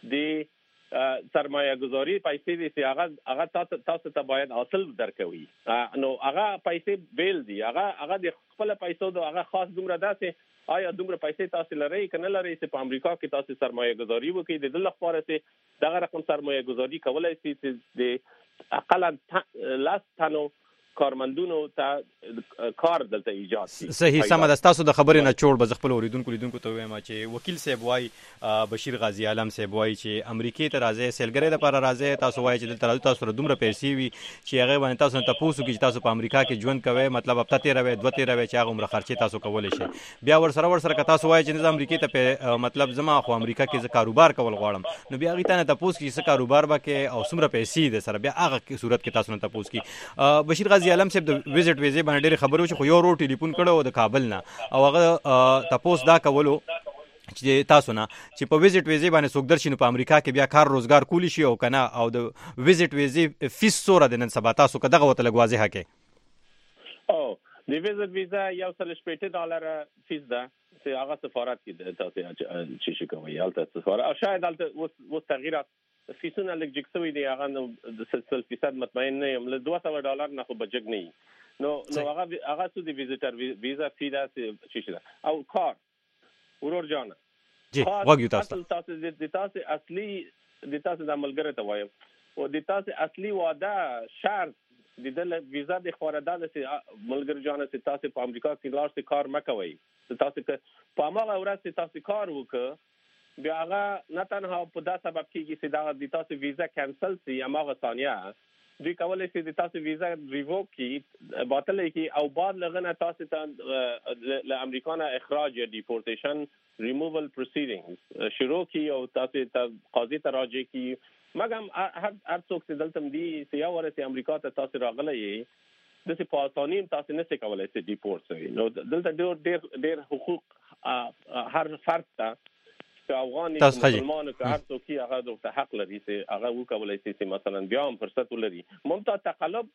د سرمایه گذاری پیسې دي چې هغه هغه تاسو تاسو ته باید اصل درکوي. نو هغه پیسې بیل دي، هغه هغه د خپل پیسو د هغه خاص دومره داسې آیا دومره پیسې تاسو لرئ کنه لرئ چې په امریکا کې تاسو سرمایه گذاری وکړئ د دل لپاره چې دغه رقم سرمایه گذاری کولای شي چې د اقل لاس تنو کارمندونو ته کار دلته ایجاد شي.
صحیح سم ده. تاسو د خبرې نه چور به خپل اوریدونکو لیدونکو ته وایم چې وکیل صاحب وای بشیر غازی عالم صاحب وای چې امریکای ته راځي سیلګری لپاره راځي، تاسو وای چې دلته تاسو سره دومره پیسې وي چې هغه باندې تاسو ته تاسو کې تاسو په امریکا کې ژوند کوي، مطلب هفته تیر وي دوه تیر وي چې هغه عمر خرچه تاسو کولای شي. بیا ور سره ور سره تاسو وای چې د امریکای ته مطلب زما خو امریکا کې ز کاروبار کول غواړم، نو بیا غیته نه تاسو کې څه کاروبار وکړي او څومره پیسې د سره بیا هغه صورت کې تاسو نه تاسو کې بشیر غازی عالم صاحب د ویزټ ویزې باندې ډېر خبرو چې خو یو رو ټلیفون کړو د کابل نه او هغه تاسو دا کولو چې تاسو نه چې په ویزټ ویزې باندې څوک درشي نو په امریکا کې بیا کار روزګار کولی شي او کنه او د ویزټ ویزې فیس سوره د نن سبا تاسو کداغه وته لګوازه هکې
او د ویزټ ویزا یو سل شپږ ډالر فیس ده چې هغه سفارت کې تاسو چې شي کوي البته سفارت او شاید البته وس تغیرات فیسونه لږ جګسوي دي هغه د سل فیصد مطمئن نه یم له دوه سوه ډالر نه خو بجګ نه نو نو هغه هغه څه د ویزټر ویزا فی دا چې شي او کار ورور جان
جی وګیو تاسو
تاسو د تاسو اصلي د تاسو د عملګر ته وایم او د تاسو اصلي وعده شرط د دل ویزا د خواردان چې ملګر جان چې تاسو په امریکا کې لار څخه کار مکوي تاسو په هغه ورځ چې تاسو کار وکړ بیا هغه نه تنها په دا سبب کېږي چې دا د تاسو ویزا کینسل شي هغه ثانیه دوی کولای شي د تاسو ویزا ریووک کی باطل کی او بعد لغنه تاسو ته له امریکا نه اخراج یا ډیپورټیشن ریموول پروسیډینګز شروع کی او تاسو ته قاضي ته راځي کی مګم هر هر څوک چې دلته دی چې یا ورته امریکا ته تاسو راغلی د څه په اسانۍ تاسو نه څه کولای شئ ډیپورټ شئ نو دلته ډېر ډېر ډېر حقوق هر فرد ته چې افغاني مسلمان که هر څوک هغه د حق لري چې هغه وکولای شي چې مثلا بیا هم فرصت ولري ممتاز تقلب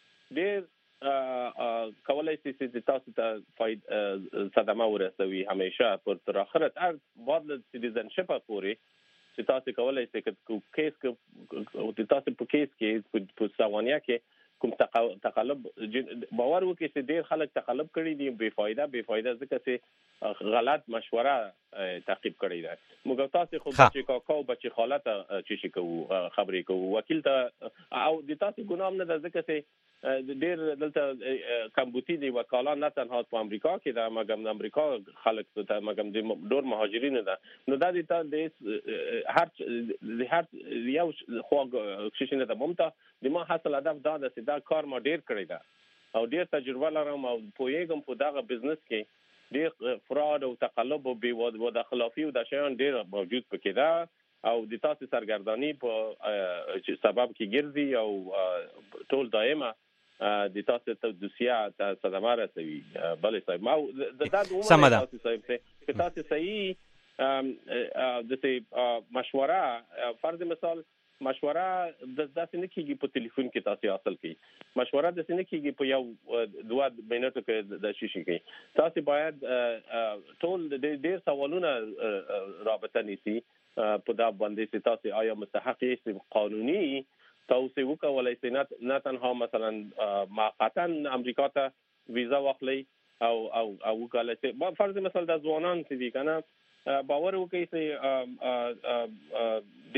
ډېر کولای شي چې تاسو ته فائدہ صدمه ورسوي همیشه پر تر اخرت هر بعد سټیزنشپ پورې چې تاسو کولای شئ چې کیس کې او تاسو په کیس کې په ثوانیه کې کوم تقلب باور وکړئ چې ډېر خلک تقلب کړي دي بے فایده بے فایده ځکه چې غلط مشوره تعقیب کړي ده موږ تاسو خو چې کاکاو بچی خالت چې شي کوو خبرې کوو وکیل ته او د تاسو ګنام نه ده ځکه چې ډېر دلته کمبوتی دی وکاله نه تنها په امریکا کې ده مګم د امریکا خلک ته مګم د ډور مهاجرین ده نو دا د هر د هر یو خو شښنه ده ممته د ما حاصل هدف دا ده چې دا کار ما ډېر کړی ده او ډېر تجربه لرم او پوهیږم په دغه بزنس کې ډېر فراډ او تقلب او بې وده خلافي او د شیان ډېر موجود پکې ده او د تاسو سرګردانی په سبب کې ګرځي او ټول دائمه د تاسو ته دوسیه ته صدمه رسوي بلې صاحب ما د دا عمر تاسو صاحب ته تاسو صحیح د څه مشوره فرض مثال مشوره د داسې نه کیږي په ټلیفون کې تاسو حاصل کړئ مشوره د داسې نه کیږي په یو دوه منټو کې د شي شي کوي تاسو باید ټول د ډېر سوالونه رابطه نیسي په دا باندې چې تاسو آیا مستحق یې قانوني تاسو وکولای شئ نه تنها مثلا موقتا امریکا ته ویزا واخلئ او او او وکولای شئ فرض مثال د ځوانان چې دي کنه باور وکړئ چې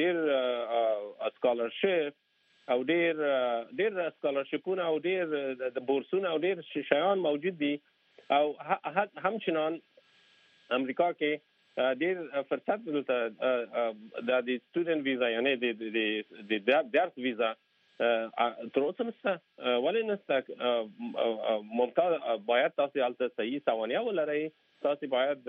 ډېر سکالرشپ او ډېر ډېر سکالرشپونه او ډېر د بورسونه او ډېر شیان موجود دي او همچنان امریکا کې ډېر فرصت دلته د سټوډنټ ویزا یعنی د د درس ویزا تر اوسه نشته ولې نشته ممتاز باید تاسو هلته صحیح ثوانیه ولرئ تاسو باید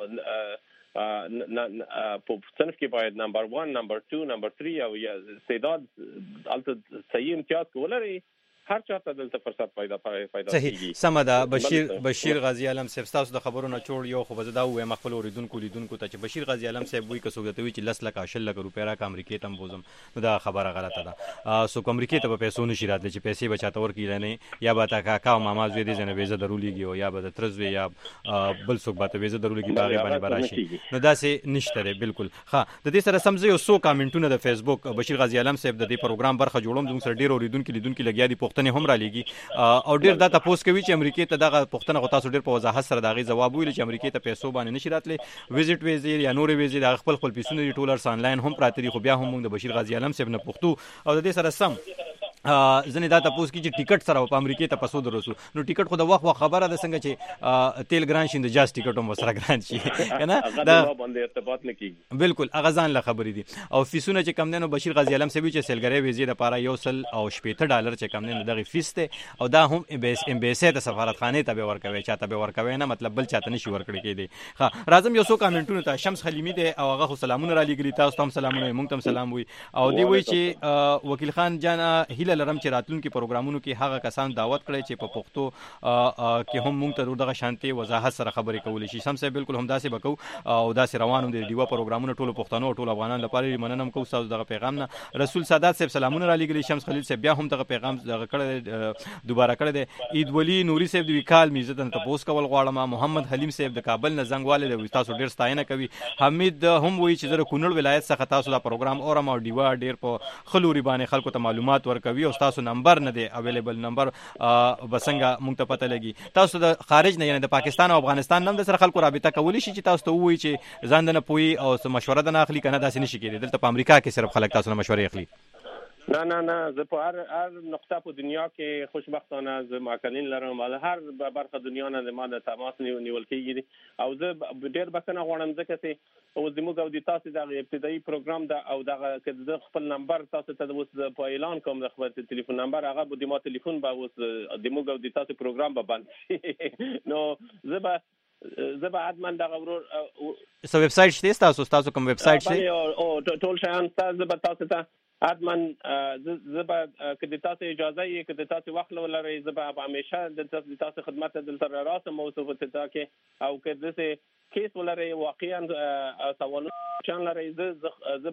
په صنف کې باید نمبر ون نمبر ټو نمبر تھری او استعداد هلته صحیح امتیاز ولرئ هر چاته دلته فرصت پیدا پیدا
صحیح سمدا بشیر بشیر غازی علم صاحب تاسو د خبرونو چوڑ یو خو بزدا و مخفل اوریدونکو لیدونکو ته چې بشیر غازی علم صاحب وی کسو دته وی چې لس لک اشل لک روپیا را امریکای تم بوزم نو دا خبره غلطه ده سو امریکای ته په پیسو نشی راتل چې پیسې بچاته ور کیلنه یا به تا کاکا او ماما زوی دي جن ویزه ضروري او یا به ترزوی یا بل څوک به ویزه ضروري کی باغ باندې براشي نو دا سه نشته بالکل ها د دې سره سمځي او سو کامنټونه د فیسبوک بشیر غازی علم صاحب د دې پروګرام برخه جوړوم د سر ډیر اوریدونکو لیدونکو لګیا دي پښتنه هم را لګي او ډیر دا تاسو کوي چې امریکای ته دغه پښتنه غو تاسو ډیر په وضاحت سره دغه جواب ویل چې امریکای ته پیسو باندې نشی راتلی ویزټ ویزې یا نور ویزې د خپل خپل پیسونه ټولرز انلاین هم پراتري خو بیا هم موږ د بشیر غازی علم صاحب نه پښتو او د دې سره سم ځنه دا تاسو کې چې ټیکټ سره په امریکای ته پسو درسو نو ټیکټ خو د وخت خبره ده څنګه چې تیل ګران شي د جاز ټیکټ هم سره ګران شي کنه دا
باندې ارتباط نه کیږي
بالکل اغازان له خبرې دي او فیسونه چې کم نه بشیر غازی علم صاحب چې سیلګری ویزې د پاره یو سل او شپږ ډالر چې کم نه دغه فیس ته او دا هم امبیسی ته سفارتخانه ته به ورکوي چاته به ورکوي نه مطلب بل چاته نشي ورکړي کېدی ها راځم یو څو کامنټونه ته شمس خلیمی دی او هغه سلامونه را لګلی تاسو ته سلامونه مونږ ته سلام وي او دی وی چې وکیل خان جان هیله لرم چې راتلونکي پروګرامونو کې هغه کسان دعوت کړي چې په پښتو کې هم مونږ ته دغه شانتي وضاحت سره خبرې کولې شي سم سه بالکل هم داسې وکاو او داسې روانو دي دیوا پروګرامونو ټولو پښتنو ټولو افغانانو لپاره مننم کوم تاسو دغه پیغام نه رسول سادات صاحب سلامونه را لګلی شمس خلیل صاحب بیا هم دغه پیغام دغه کړه دوباره کړه دی عید ولی نوري صاحب د وکال میزت ته پوس کول غواړم محمد حلیم صاحب د کابل نه زنګواله د تاسو ډیر ستاینه کوي حمید هم وایي چې زره کونړ ولایت څخه تاسو دا پروګرام اورم او دیوا ډیر په خلوري باندې خلکو ته معلومات ورکوي او تاسو نمبر نه دی اویلیبل نمبر بسنګه مونږ ته پته لګي تاسو د خارج نه یعنی د پاکستان او افغانستان نم د سره خلکو رابطه کولی شي چې تاسو ته وایي چې ځان نه پوي او مشوره نه اخلي کنه داسې نشي کېدی دلته په امریکا کې صرف خلک تاسو نه مشورې اخلي
نه نه نه زه په هر هر نقطه په دنیا کې خوشبختانه زه ماکنین لرم ول هر برخه دنیا نه ما د تماس نیول کېږي او زه ډېر بکنه غواړم ځکه چې او زموږ او د تاسو د ابتدایي پروګرام دا او دغه کې د خپل نمبر تاسو ته اوس په اعلان کوم د خپل ټلیفون نمبر هغه به د ما ټلیفون به اوس د موږ او د تاسو پروګرام به بند نو زه به زه به حتما دغه ورور
سو ویب سټ شته تاسو تاسو کوم ویب سټ شته
او ټول شان تاسو به تاسو ته حتما زه به کله تاسو اجازه یې کله تاسو وخت ولرئ زه به همیشه د تاسو خدمت دلته راسم او څه ته کې او کله چې کیس ولرئ واقعا سوالونه چان لرئ زه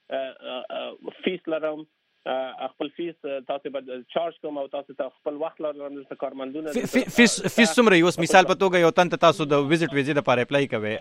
به فیس لرم خپل فیس تاسو به چارج کوم او تاسو ته خپل وخت لرم د کارمندونو
فیس فیس څومره یو مثال په توګه یو تن تاسو د وزټ ویزې لپاره اپلای کوي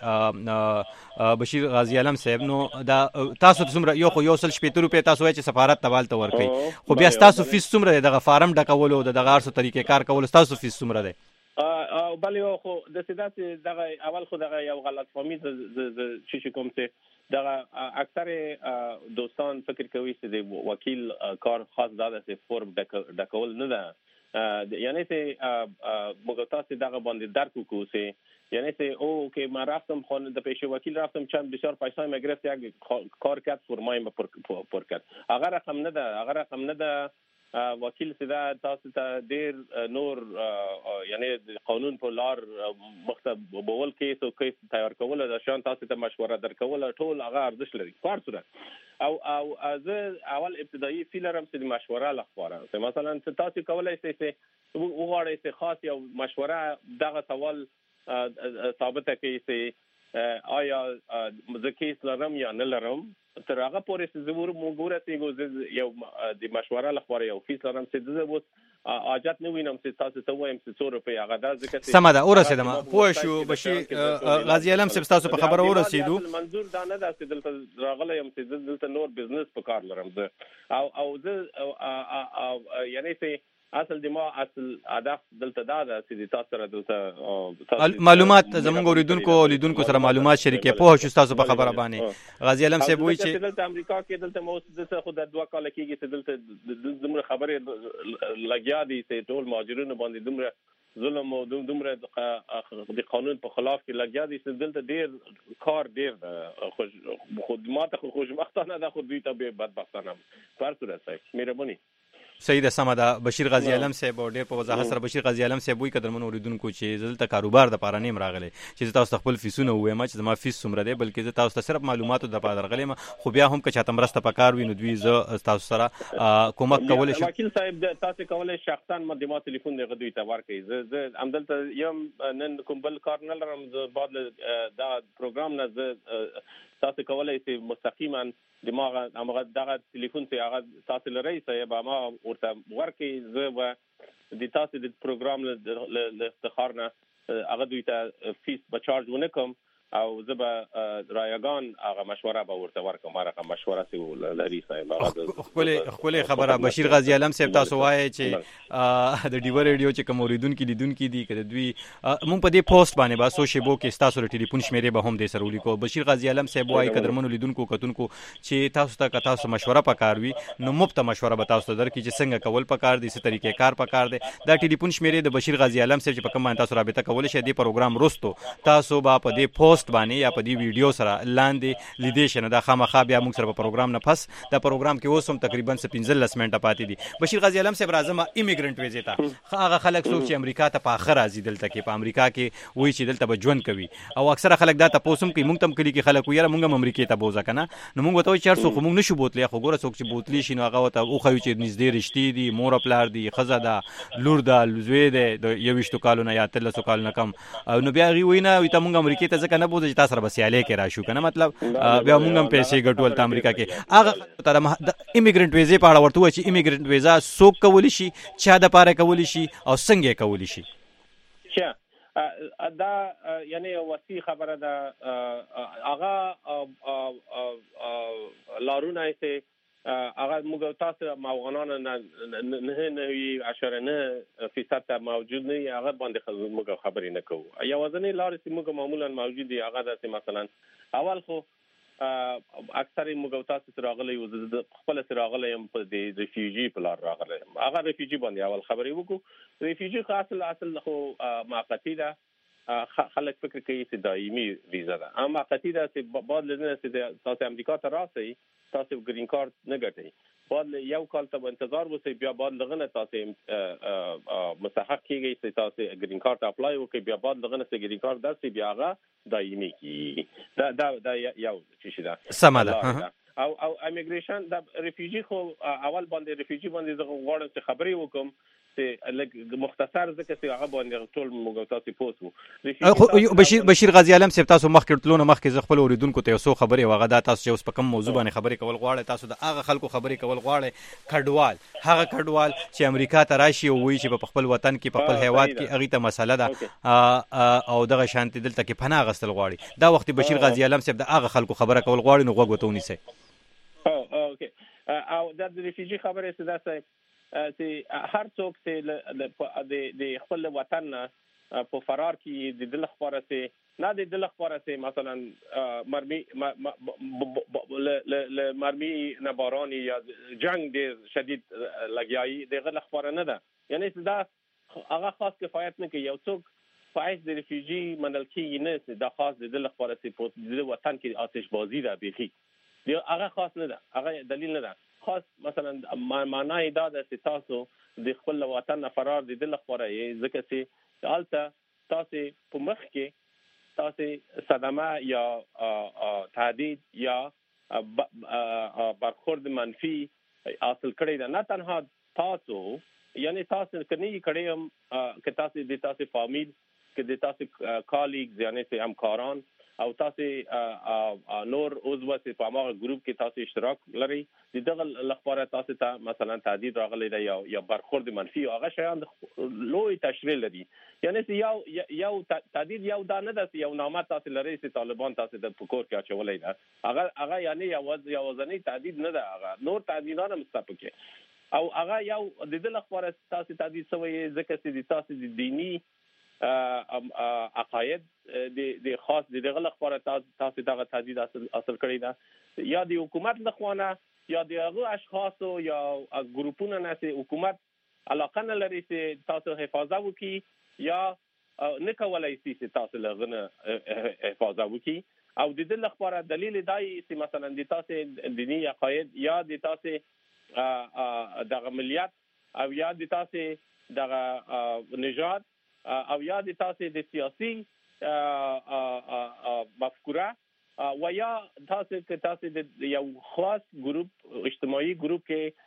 بشیر غازی علم صاحب نو دا تاسو څومره یو خو یو سل شپږ روپے تاسو وایي چې سفارت توال ته ورکړي خو بیا تاسو فیس څومره دغه فارم ډکول او دغه ارسو طریقې کار کول تاسو فیس څومره دی
او بلې خو د سیدات دغه اول خو دغه یو غلط فهمي د شي کوم څه دغه اکثر دوستان فکر کوي چې د وکیل کار خاص داده چې فورم ډکول نه ده یعنی چې موږ تاسو دغه باندې درک وکړو چې یعنی چې او که ما رفتم خانه د پیش وکیل رفتم چند بسیار پیسای ما گرفت یک کار کرد فرمای ما پر کرد هغه رقم نه ده هغه رقم نه ده وکیل سیده تاسو ته ډیر نور یعنی قانون په لار مختلف بول کیس او کیس تیار کول د شان تاسو ته مشوره درکول ټول هغه ارزښت لري کار صورت او او زه اول ابتدایي فیلرم چې مشوره لخواره مثلا تاسو کولای شئ چې وغواړئ چې خاص یو مشوره دغه سوال ثابته کوي چې آیا زه کیس لرم یا نه لرم تر هغه پورې چې زموږ موږ ته یو د مشوره لپاره یو فیس لرم چې زه اوس اجازه نه وینم چې تاسو ته وایم چې څو روپۍ هغه دا ځکه
سم ده ورسېدم پوه شو بشي غازی علم صاحب تاسو په خبره ورسېدو
منظور دا نه ده چې دلته راغلی یم چې دلته نور بزنس په کار لرم زه او او زه یعنی چې اصل د ما اصل هدف دلته دا ده چې تاسو سره دلته
معلومات زموږ اوریدونکو لیدونکو سره معلومات شریکې په هوښ تاسو په خبره باندې غازی علم صاحب وایي چې
دلته امریکا کې دلته مو د خو د دوه کال کېږي چې دلته دمر خبره لګیا دي چې ټول مهاجرونو باندې دمر ظلم او دمر د قانون په خلاف کې لګیا دي چې دلته ډیر کار ډیر خو خدمات خو خوشبختانه ده خو دوی ته به بدبختانه پر صورت صاحب مهرباني
صحیح ده سم ده بشیر غازی علم صاحب ډیر په وضاحت سره بشیر غازی علم صاحب وایي قدرمن اوریدونکو چې دلته کاروبار د پاره نیم راغلی چې تاسو خپل فیسونه وایم چې زما فیس څومره دی بلکې زه تاسو ته صرف معلوماتو د پاره درغلی خو بیا هم که چاته مرسته پکار وي نو دوی زه تاسو سره کومک کول شي
وکیل صاحب تاسو کولای شخصا مدیمه ټلیفون دی غوډوي ته ورکړي زه زه همدلته یم نن کوم بل کار نه لرم زه بعد دا پروګرام نه زه تاسو کولای شئ مستقیما دماغ هغه دغه ټلیفون ته هغه تاسو لرئ صاحب ما ورته ورکې زه و د تاسو د پروګرام له افتخار نه هغه دوی ته فیس به چارج ونه کوم او زه به رایگان هغه مشوره به ورته ورکوم هغه مشوره سی لري صاحب هغه
خپل خپل خبره بشیر غازی علم صاحب تاسو وایي چې د ډیور ریډیو چې کوم اوریدونکو لیدونکو دي کله دوی مونږ په دې پوسټ باندې با سوشي بو کې تاسو له ټلیفون شمیرې به هم د سرولي کو بشیر غازی علم صاحب وایي قدرمنو لیدونکو کتونکو چې تاسو ته تاسو مشوره پکار وي نو مفت مشوره به تاسو درکې چې څنګه کول پکار دي څه طریقې کار پکار دي دا ټلیفون شمیرې د بشیر غازی علم صاحب چې په کوم باندې تاسو رابطه کول شئ د پروګرام رستو تاسو به په دې پوسټ باندې یا په دې ویډیو سره لاندې لیدې شنه دا خامخا بیا موږ سره په پروګرام نه پس دا پروګرام کې اوس هم تقریبا پنځلس منټه پاتې دي بشیر غازی علم صاحب راځم ایمیګرنټ ویزه ته هغه خلک څوک چې امریکا ته په اخر راځي دلته کې په امریکا کې وایي چې دلته به ژوند کوي او اکثره خلک دا تاسو هم کوي موږ تم کلی کې خلک ویره موږ هم امریکا ته بوزا کنه نو موږ وته چار څو موږ نشو بوتلې خو ګوره څوک چې بوتلی شي نو هغه وته او خو چې نږدې رښتې دي مور خپلار دي خزه ده لور ده لزوی ده د یويشتو کالونه یا تلسو کالونه کم نو بیا غي وینا وي ته موږ امریکا ته ځکه نه بوزي تاسو سره بسیاله کې راشو کنه مطلب بیا موږ هم پیسې ګټول ته امریکا کې هغه تر ایمیګرنټ ویزه په اړه ورته چې ایمیګرنټ ویزا څوک کولی شي چا د پاره کولی شي او څنګه کولی شي
چې دا یعنی وسی خبره ده هغه لارونه یې هغه موږ تاسو افغانان نه نه عشره نه فیصد ته موجود نه هغه باندې موږ خبرې نه کوو یوازینی لارې چې موږ معمولا موجود دي هغه د مثلا اول خو اکثر موږ تاسو راغلي او د خپل راغلي په د ریفیوجی په لار راغلي هغه ریفیوجی باندې اول خبرې وکړو ریفیوجی خاص اصل خو موقتی ده خلک فکر کوي چې دایمي ویزا ده اما موقتی ده چې بعد لنه چې تاسو امریکا ته راسي تاسو ګرین کارت نه ګټئ بعد یو کال ته انتظار وسی بیا بعد لغنه تاسو مستحق کیږي چې تاسو ګرین کارت اپلای وکړئ بیا بعد لغنه چې ګرین کارت درسي بیا هغه دایمي کی دا دا دا یو څه ده
سم ده
او او امیګریشن د ریفیوجی خو اول باندې ریفیوجی باندې زه غواړم چې خبرې وکم چې لږ مختصر ځکه چې هغه باندې ټول موږ تاسو پوسو
بشیر بشیر غازی عالم صاحب تاسو مخکې ټلونه مخکې ز خپل اوریدونکو ته یو خبرې وغه دا تاسو چې اوس په کوم موضوع باندې خبرې کول غواړئ تاسو د هغه خلکو خبرې کول غواړئ کډوال هغه کډوال چې امریکا ته راشي او وایي چې په خپل وطن کې په خپل هیواد کې هغه ته مسله ده او دغه شانتي دلته کې پناه غستل غواړي دا وخت بشیر غازی عالم صاحب د هغه خلکو خبره کول غواړي نو غوږ وته ونیسئ
او د ریفیوجی خبره څه ده چې هر څوک چې د خپل وطن په فرار کې د دل خبره څه نه د دل خبره څه مثلا مرمي ل مرمي نه باراني یا جنگ د شدید لګیایي دغه خبره نه ده یعنی دا هغه خاص کفایت نه کوي یو څوک فایز د ریفیوجی منل کېږي نه دا خاص د دل خبره څه په د وطن کې آتش بازی ده بيخي دی هغه خاص نه ده هغه دلیل نه ده خاص مثلا معنی دا ده چې تاسو د خپل وطن فرار دي د لخوا یې ځکه چې حالته تاسو په مخ کې تاسو صدمه یا تهدید یا برخورد منفي حاصل کړی ده نه تنها تاسو یعنی تاسو کني کړی هم که تاسو د تاسو فامیل کې د تاسو کالیګز یعنی چې همکاران او تاسو نور عضو چې په هغه ګروپ کې تاسو اشتراک لري د دغه لخبره تاسو ته مثلا تهدید راغلی دی یا یا برخورد منفي هغه شیان لوی تشریح لري یعنی یو یو تهدید یو دا نه ده یو نامه تاسو لري چې طالبان تاسو د پکور کې اچولای ده هغه هغه یعنی یو یو ځنی تهدید نه ده هغه نور تهدیدونه مستپکه او هغه یو د دې لخبره تاسو تهدید سوی ځکه چې تاسو د دینی عقاید د د خاص د دغه لخوا تاسو دغه تهدید اصل کړی دا یا د حکومت لخوانه یا د هغه اشخاص یا ګروپونو نه چې حکومت علاقه نه لري چې تاسو حفاظت وکړي یا نه کولای شي چې تاسو لغنه حفاظت وکړي او د دې لخوا دلیل دی چې مثلا د تاسو دینی عقاید یا د تاسو دغه ملیت او یا د تاسو دغه نژاد او یا د تاسو د سیاسي مفکوره و یا تاسو که تاسو د یو خاص ګروپ اجتماعي ګروپ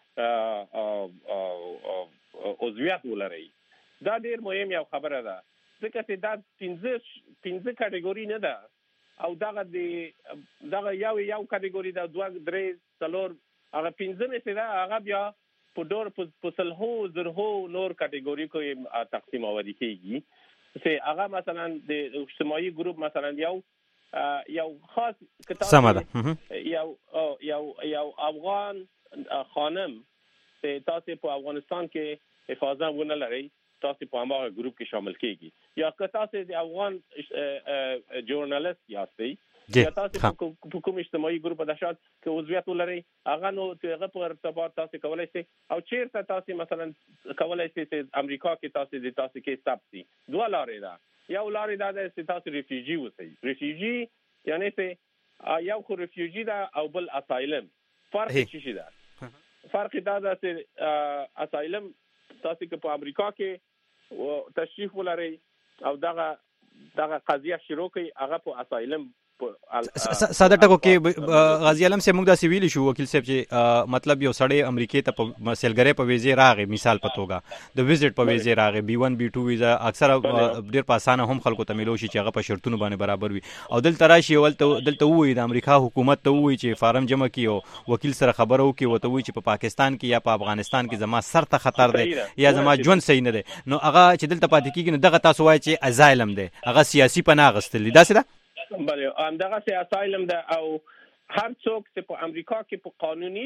کې عضویت ولرئ دا ډیر مهم یو خبره ده ځکه چې دا پنځه پنځه کټګوري نه ده او دغه د دغه یو یو کټګوري ده دوه درې څلور هغه پنځه نه ده هغه بیا په ډور په سلهو زرهو نور کټګوري کې تقسیم اوري کېږي چې هغه مثلا د اجتماعي ګروپ مثلا یو یو خاص کتاب یو یو یو افغان خانم چې تاسو په افغانستان کې حفاظت ونه لري تاسو په هغه ګروپ کې شامل کیږي یا که تاسو د افغان ژورنالیست یاستئ یا تاسو په کوم اجتماعي ګروپ د شاد کې عضویت ولري هغه نو هغه په ارتباط تاسو کولای شئ او چیرته تاسو مثلا کولای شئ چې امریکا کې تاسو د تاسو کې ثبتي دوه لارې ده یو لارې ده چې تاسو ریفیوجی اوسئ ریفیوجی یعنی چې یو خو ریفیوجی ده او بل اسایلم فرق څه ده فرق دا ده چې اسایلم تاسو کې په امریکا کې تشریف ولري او دغه دغه قضیه شروع کړي هغه په اسایلم
ساده ټکو کې غازی عالم سے موږ دا سویل شو وکیل صاحب چې مطلب یو سړی امریکای ته په سیلګری په ویزه راغی مثال په توګه د ویزټ په ویزه راغی بي ون بي ټو ویزه اکثره ډیر په اسانه هم خلکو ته ملو شي چې هغه په شرطونو باندې برابر وي او دلته راشي ولته دلته وایي د امریکا حکومت ته وایي چې فارم جمع کیو وکیل سره خبرو کې وته وایي چې په پاکستان کې یا په افغانستان کې زما سر ته خطر دی یا زما ژوند صحیح نه دی نو هغه چې دلته پاتې کیږي نو دغه تاسو وایي چې ازایلم دی هغه سیاسي پناه غستل دا څه ده
بله همدغه سي اسایلم ده او هر څوک چې په امریکا کې په قانوني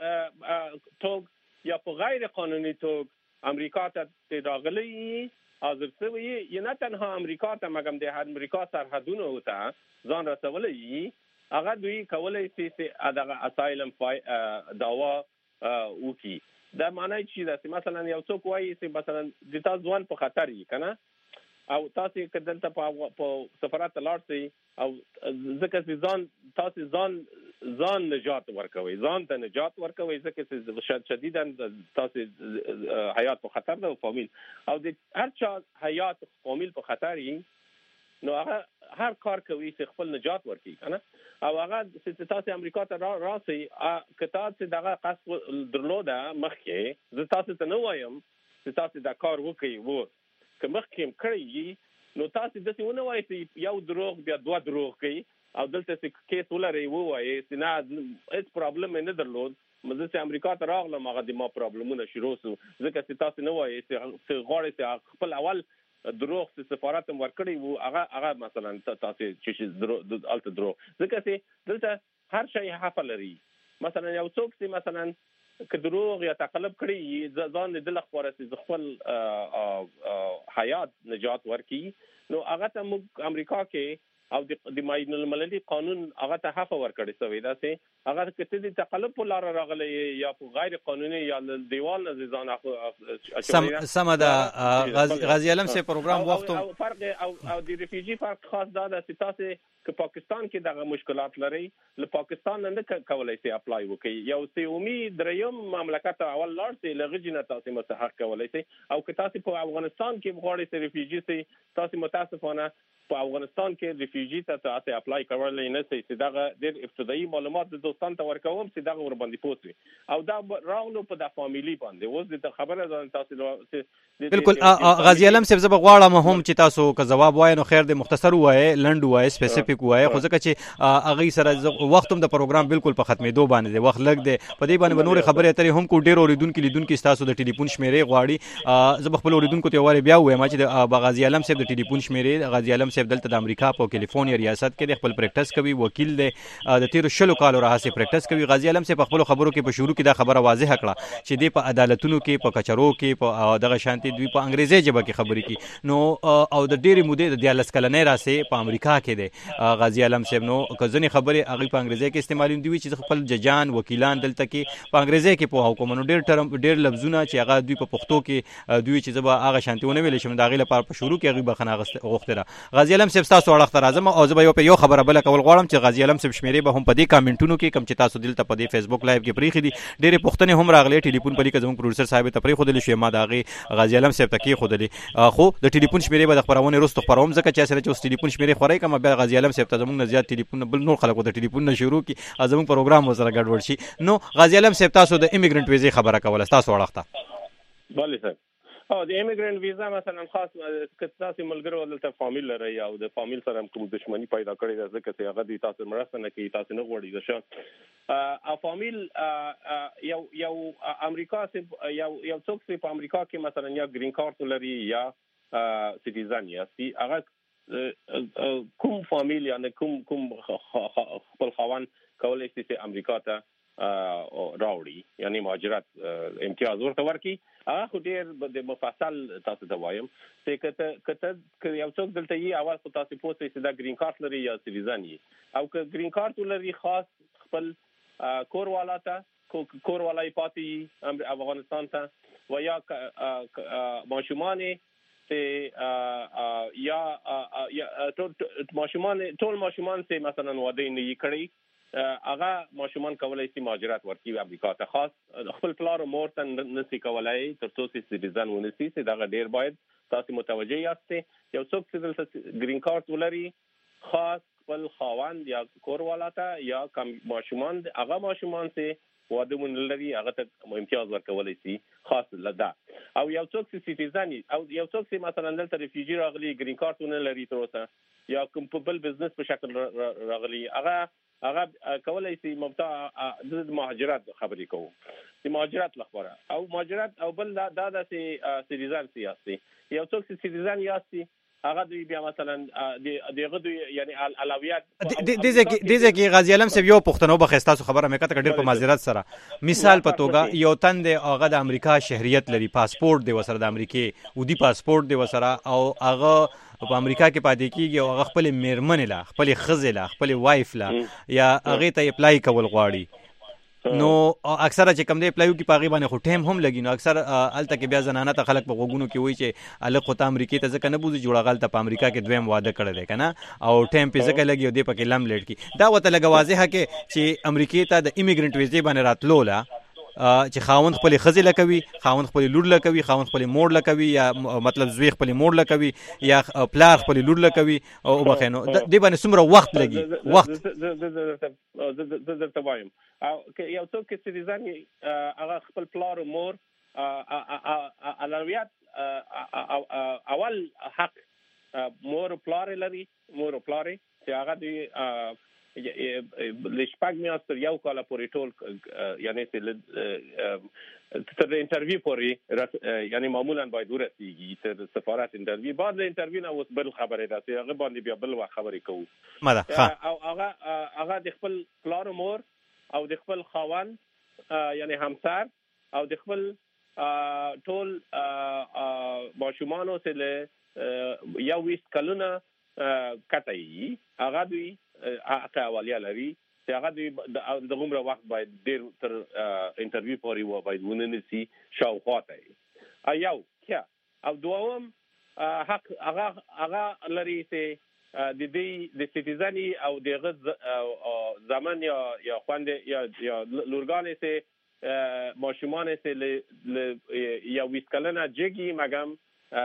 توګه یا په غیر قانوني توګه امریکا ته راغلي حاضر شوی یا نه تنها امریکا ته مګم د امریکا سرحدونو ته ځان رسولي هغه دوی کولای شي چې دغه اسایلم داوا وکي. دا معنی چې دا مثلا یو څوک وایي چې مثلا د تاسو ځوان په خطر یې کنه او تاسو کدلته په سفارت لاړ شئ او ځکه چې ځان تاسو ځان ځان نجات ورکوي ځان ته نجات ورکوي ځکه چې شدیدا تاسو حیات په خطر ده او فامیل او د هر چا حیات فامیل په خطر یې نو هغه هر کار کوي چې خپل نجات ورکړي کنه او هغه چې تاسو امریکا ته راسي که تاسو دغه قصد درلوده مخکې زه تاسو ته نه وایم چې تاسو دا کار وکړي وو که مخکې کړی نو تاسو د څه ونه وایي چې یو دروغ بیا دوه دروغ کوي او دلته چې کیس ولري وایي چې نه هیڅ پرابلم نه درلود مزه چې امریکا ته راغلم هغه د ما پرابلمونه شروع شو ځکه چې تاسو نه وایي چې غواړي چې خپل اول دروغ چې سفارت هم ورکړی وو هغه هغه مثلا تاسو چې دروغ الته دروغ ځکه چې دلته هر شی حق لري. مثلا یو څوک چې مثلا که دروغ یا تقلب کړی ځان د لخوا چې خپل حیات نجات ورکړي نو هغه ته موږ امریکا کې او د بین المللي قانون هغه ته حق ورکړی سوی دا چې هغه کته د تقلب په لار راغلی یا په غیر قانوني یا دیوال نه ځان
سم سم دا غازی علم سے پروګرام وخت
او فرق او او د ریفیوجی فرق خاص دا چې تاسو که پاکستان کې دغه مشکلات لري له پاکستان نه کولای شي اپلای وکړي یو سیومي دریم مملکت اول لاړ شي لغجنه تاسو مستحق کولای شي او که تاسو په افغانستان کې غواړئ چې ریفیوجی سي تاسو متاسفانه په افغانستان کې ریفیوجی ته تاسو اپلای کولای نه شي چې دغه د ابتدایي معلومات د دوستان ته ورکوم چې دغه ور باندې پوسټ او دا راغلو په د فامیلی باندې اوس د خبره ده تاسو
بالکل غازی علم صاحب زه غواړم هم چې تاسو که جواب وای نو خیر د مختصر وای لنډ وای سپیسیفیک وای خو ځکه چې اغه سره وخت هم د پروګرام بالکل په ختمېدو باندې دی وخت لګ دی په دې باندې نور خبره اترې هم کو ډیر اوریدونکو لیدونکو تاسو د ټلیفون شمیرې غواړي زه خپل اوریدونکو ته واره بیا وایم چې د غازی علم صاحب د ټلیفون شمیرې غازی علم صاحب دلته د امریکا په کیلیفورنیا ریاست کې د خپل پریکټس کوي وکیل دی د تیر شلو کالو راهسه پریکټس کوي. غازی علم صاحب خپل خبرو کې په شروع کې دا خبره واضح کړه چې د په عدالتونو کې په کچرو کې په دغه شانتي دوی په انګریزي ژبه کې خبرې کوي نو او د ډېری مودې د دیالس کلنې راسه په امریکا کې دی غازی علم صاحب نو کزنی خبره هغه په انګریزي کې استعمالون دی چې خپل ججان وکیلان دلته کې په انګریزي کې په حکومتونو ډېر ټرم ډېر لفظونه چې هغه دوی په پښتو کې دوی چې زبا هغه شانتيونه ویل شم دا غي لپاره په شروع کې هغه بخنه غوښتره. غازی علم صاحب تاسو اړه راځم او زه به یو په یو خبره بل کول غواړم چې غازی علم صاحب شمیرې به هم په دې کامنټونو کې کم چې تاسو دلته په دې فیسبوک لایو کې پریخي دي ډېرې پښتنې هم راغلي ټلیفون په لیکه زموږ پروډوسر صاحب ته پریخو دي شو ما دا غي غازی علم صاحب ته کې خو دي خو د ټلیفون شمیرې به د خبرونه رستو خبروم ځکه چې سره چې ټلیفون شمیرې خورای کما به غازی علم صاحب ته زموږ نه زیات ټلیفون بل نور خلکو ته ټلیفون نه شروع کی زموږ پروګرام وسره ګډوډ شي. نو غازی علم صاحب تاسو د ایمیګرانت ویزه خبره کوله تاسو اړه
بله صاحب او د ایمیګرانت ویزا مثلا خاص کته تاسو ملګرو ولته فامیل لري او د فامیل سره کوم دښمنی پیدا کړی ده ځکه چې هغه د تاسو مرسته نه کوي تاسو نه غوړي ځکه ا فامیل یو یو امریکا سه یو یو څوک چې په امریکا کې مثلا یا گرین کارت لري یا سټیزن یا سی هغه کوم فامیل یا کوم کوم خپل خوان کولای شي چې امریکا ته راوړي یعنی مهاجرت امتیاز ورته ورکي هغه خو ډېر د مفصل تاسو ته وایم چې کته کته یو څوک دلته یي اول خو تاسو پوښتنه چې دا گرین کارت لري یا سټیزن یي او که گرین کارت لري خاص خپل کور والا ته کور والا پاتې افغانستان ته و یا ماشومان چې یا ټول ماشومان ټول ماشومان چې مثلا واده نه کړي هغه ماشومان کولای شي مهاجرت ورکړي امریکا ته خاص خپل پلار او مور ته نسی کولای تر څو چې سټیزن ونسی چې دا ډیر باید تاسو متوجه یاست. یو څوک چې دلته گرین کارت ولري خاص خپل خاوند یا کور والا ته یا کم ماشومان هغه ماشومان چې واده مون لري هغه ته امتیاز ورکولای شي خاص لدا او یو څوک چې سټیزن او یو څوک چې مثلا دلته ریفیوجی راغلي گرین کارت ونه لري تر اوسه یا کوم په بل بزنس په شکل راغلي هغه هغه کولای شي مبتدا د مهاجرت خبرې کوو د مهاجرت لپاره او مهاجرت او بل دا د سټیزن سیاسي یو څوک چې سټیزن یاسي هغه دوی بیا مثلا دغه دوی یعنی اولویت
د دې دې کې غازی علم صاحب یو پښتنو به خستاسو خبره مې کته ډېر په معذرت سره مثال په توګه یو تند هغه د امریکا شهریت لري پاسپورت دی وسره د امریکای ودی پاسپورت دی وسره او هغه په امریکا کې پاتې کیږي او هغه خپل میرمن لا خپل خزه لا خپل وایف لا یا هغه ته اپلای کول غواړي نو اکثره چې کم دی اپلای کی پاغي باندې خو ټیم هم لګي نو اکثر الته کې بیا زنانه ته خلک په غوګونو کې وایي چې الګ خو ته امریکای ته ځکه نه بوزي جوړه غلطه په امریکا کې دویم واده کړی دی کنه او ټیم په ځکه لګي او دی پکې لم لیټ کی دا وته لګ واضحه کې چې امریکای ته د ایمیګرنت ویزې باندې راتلو لا چې خاوند خپل خزي لکوي خاوند خپل لور لکوي خاوند خپل مور لکوي یا مطلب زوی خپل مور لکوي یا پلار خپل لور لکوي او بخینو دی باندې څومره وخت لګي
وخت د د توایم او یو څوک چې د ځان هغه خپل پلار او مور اولویت اول حق مور پلار لري مور پلار چې هغه دی لشپاګ میاستر یو کال پورې ټول یعنی چې تر انټرویو پورې یعنی معمولا باید ورسیږي تر سفارت انټرویو بعد له انټرویو نه اوس بل خبره ده چې هغه باندې بیا بل وخت خبرې کوو
ماده
او هغه هغه د خپل پلار مور او د خپل خاوند یعنی همسر او د خپل ټول ماشومانو سره یو ویس کلونه کټای هغه دوی حق اولیه لري چې هغه د عمر وخت باید ډیر تر انټرویو پورې و باید وننسي شاوخواته ایو کیا او دوام حق هغه هغه لري چې د دې د سټیزنی او د غز زمان یا یا خوند یا یا لورګانې چې ماشومان چې یا ویسکلنه جګي مګم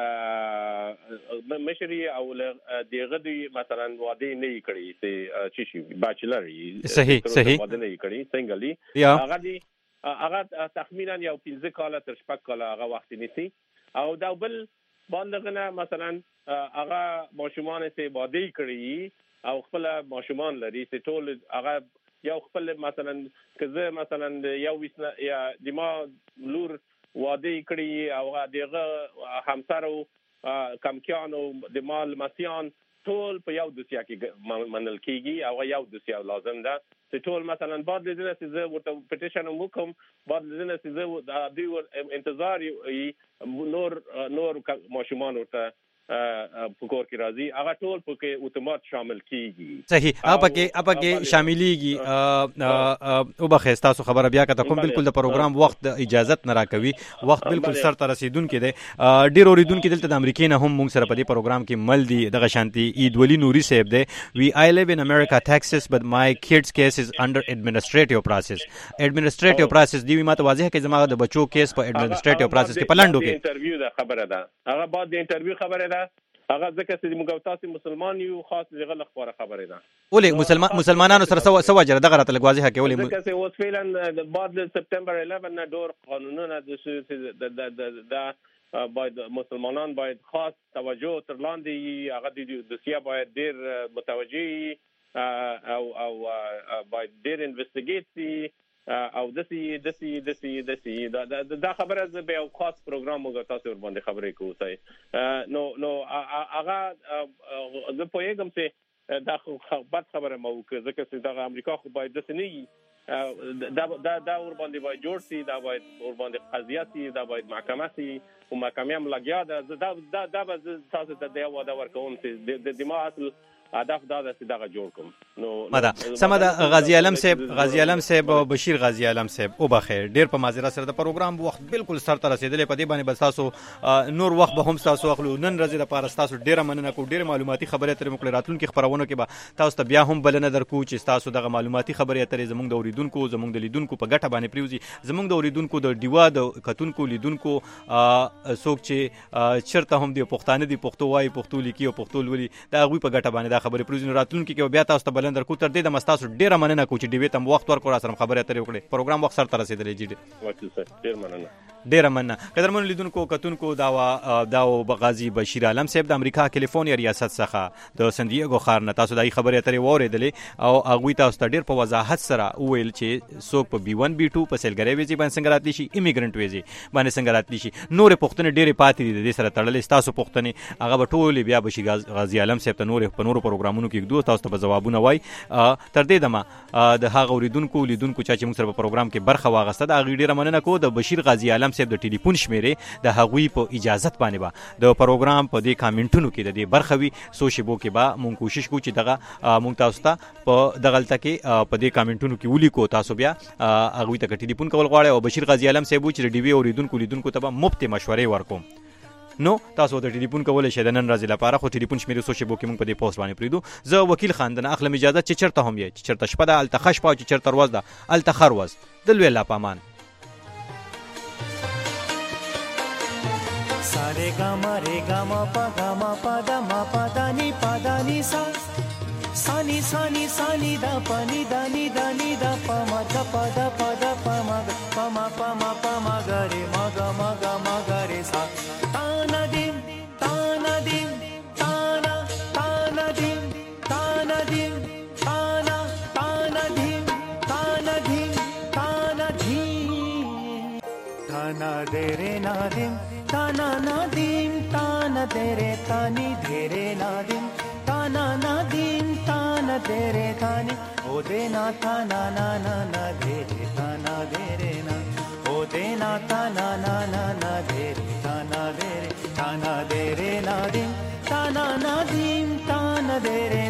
مشري او دغه دی مثلا واده نه کړی چې چې شي بچلر
صحیح صحیح
واده نه کړی څنګه لې هغه دی هغه تخمینا یو پنځه کاله تر شپږ کاله هغه وخت نیسي او دا بل باندې مثلا هغه ماشومان چې واده کړی او خپل ماشومان لري چې ټول هغه یو خپل مثلا کزه مثلا یو وسنه یا دما لور واده کړی او دغه همسر او کمکیان او د مال مسیان ټول په یو دوسیا کې منل کیږي او یو دوسیا لازم ده چې ټول مثلا بعد د دې چې زه ورته پټیشن وکم بعد د دې چې زه د دې انتظار نور نور ماشومان ورته په کور کې راځي هغه ټول پکې اتومات شامل کیږي
صحیح اپ کې اپ کې شاملېږي او بخې تاسو خبره بیا کته کوم بالکل د پروګرام وخت اجازه نه راکوي وخت بالکل سر ته رسیدون کې دی ډیر اوریدون کې دلته د امریکای نه هم موږ سره په دې پروګرام کې مل دي دغه شانتي عید ولی نوري صاحب دی وی آی لیو ان امریکا ټیکساس بٹ مای کیډز کیس از انډر ایڈمنسټریټیو پروسس ایڈمنسټریټیو پروسس دی ماته واضح کې زما د بچو کیس په ایڈمنسټریټیو پروسس کې پلاندو کې
انټرویو دا خبره ده هغه بعد د انټرویو خبره ده هغه ځکه چې موږ تاسو مسلمان یو خاص دغه لخوا خبره ده
ولې مسلمان مسلمانانو سره سوا سوا جره دغه راته لګوازي حق ولې
ځکه چې اوس فعلا بعد سپتمبر احداشر نه دور قانونونه د د باید مسلمانان باید خاص توجه تر لاندې هغه د دوسیه باید ډیر متوجي او او باید ډیر انویسټیګیټ او دسی دسی دسی دسی دا دا خبره ز به خاص پروګرام وګ تاسو ور باندې خبرې کوئ نو نو هغه زه په یوګم چې دا خبرت خبره مو وکړه ځکه چې د امریکا خو باید دسی نه دا دا دا ور باندې باید جوړ سي دا باید ور باندې قضیه سي دا باید محکمه سي او محکمه هم لګیا ده دا دا دا تاسو ته د یو دا ورکوم چې د دماغ اصل هدف دا د دغه جوړ کوم نو
ماده سمدا غازی علم صاحب غازی علم صاحب او بشیر غازی علم صاحب او بخیر ډیر په مازیره سره د پروګرام وخت بالکل سر ته رسیدلې په دې باندې بس تاسو نور وخت به هم تاسو اخلو نن ورځې د پاره تاسو ډیره مننه کو ډیره معلوماتي خبره ترې مکل راتلونکو خبرونو کې به تاسو ته بیا هم بلنه درکو چې تاسو دغه معلوماتي خبره ترې زموږ د اوریدونکو زموږ د لیدونکو په ګټه باندې پریوزي زموږ د اوریدونکو د دیوا د کتونکو لیدونکو څوک چې چرته هم دی پښتانه دی پښتو وای پښتو لیکي او پښتو ولي دا غوي په ګټه باندې دا خبره پریوزي راتلونکو کې بیا تاسو ته بلندر کو تر دې د مستاسو ډیره مننه کو چې ډیوی تم وخت ورکو را سره خبره ترې وکړي پروګرام وخت سره رسیدلې جی
وکیل ډیر مننه
ډیره مننه قدرمن لیدونکو کتونکو دا دا غازی بشیر عالم صاحب د امریکا کالیفورنیا ریاست څخه د سن دیګو ښار نه تاسو دای خبره ترې وریدلې او هغه تاسو ته ډیر په وضاحت سره ویل چې څوک په بي ون بي ټو په سیلګری ویزه باندې څنګه راتلی شي ایمیګرنٹ ویزه باندې څنګه راتلی شي نور پښتنې ډیره پاتې دي د سره تړلې تاسو پښتنې هغه ټول بیا بشیر غازی عالم صاحب ته نور په نور پروګرامونو کې دوه تاسو ته جوابونه وای تر دې دمه د هغه اوریدونکو لیدونکو چې موږ سره په پروګرام کې برخه واغسته د غیډه مننه کو د بشیر غازی عالم عالم صاحب د ټلیفون شمیرې د هغوی په اجازت باندې با د پروګرام په دې کامنټونو کې د دې برخه وي سو شیبو کې با مونږ کوشش کوو چې دغه مونږ تاسو ته په دغه تلته کې په دې کامنټونو کې ولیکو تاسو بیا هغوی ته ټلیفون کول غواړئ او بشیر غازی عالم صاحب چې ډي وی اوریدونکو لیدونکو ته مفت مشورې ورکوم نو تاسو د ټلیفون کولای شئ د نن ورځې لپاره خو ټلیفون شمیرې سو شیبو کې مونږ په دې پوسټ باندې پریدو زه وکیل خاندان اخلم اجازه چې چرته هم یې چې چرته شپه ده الته خش پاو چې چرته ورځ ده الته خر ورځ د لوی الله پامان
سارے گاما رے گاما پا گاما پا دا ما پا دا نی پا دا نی سا سانی سانی سانی دا پا نی دا نی دا نی دا پا ما دا پا دا پا دا پا ما پا ما پا ما پا ما گا رے ما گا ما گا ما گا رے سا تانا دیم تانا دیم تانا تانا دیم تانا دیم تانا تانا دیم تانا دیم تانا دیم تانا دے رے نا دیم تانا نادیم تانا دیرے تانی دھیرے نادیم تانا نادیم تانا دیرے تانی او دینا تانا نا نا نا دھیرے تانا دیرے نا او دینا تانا نا نا نا دھیرے تانا دیرے تانا دیرے نادیم تانا نادیم تانا دیرے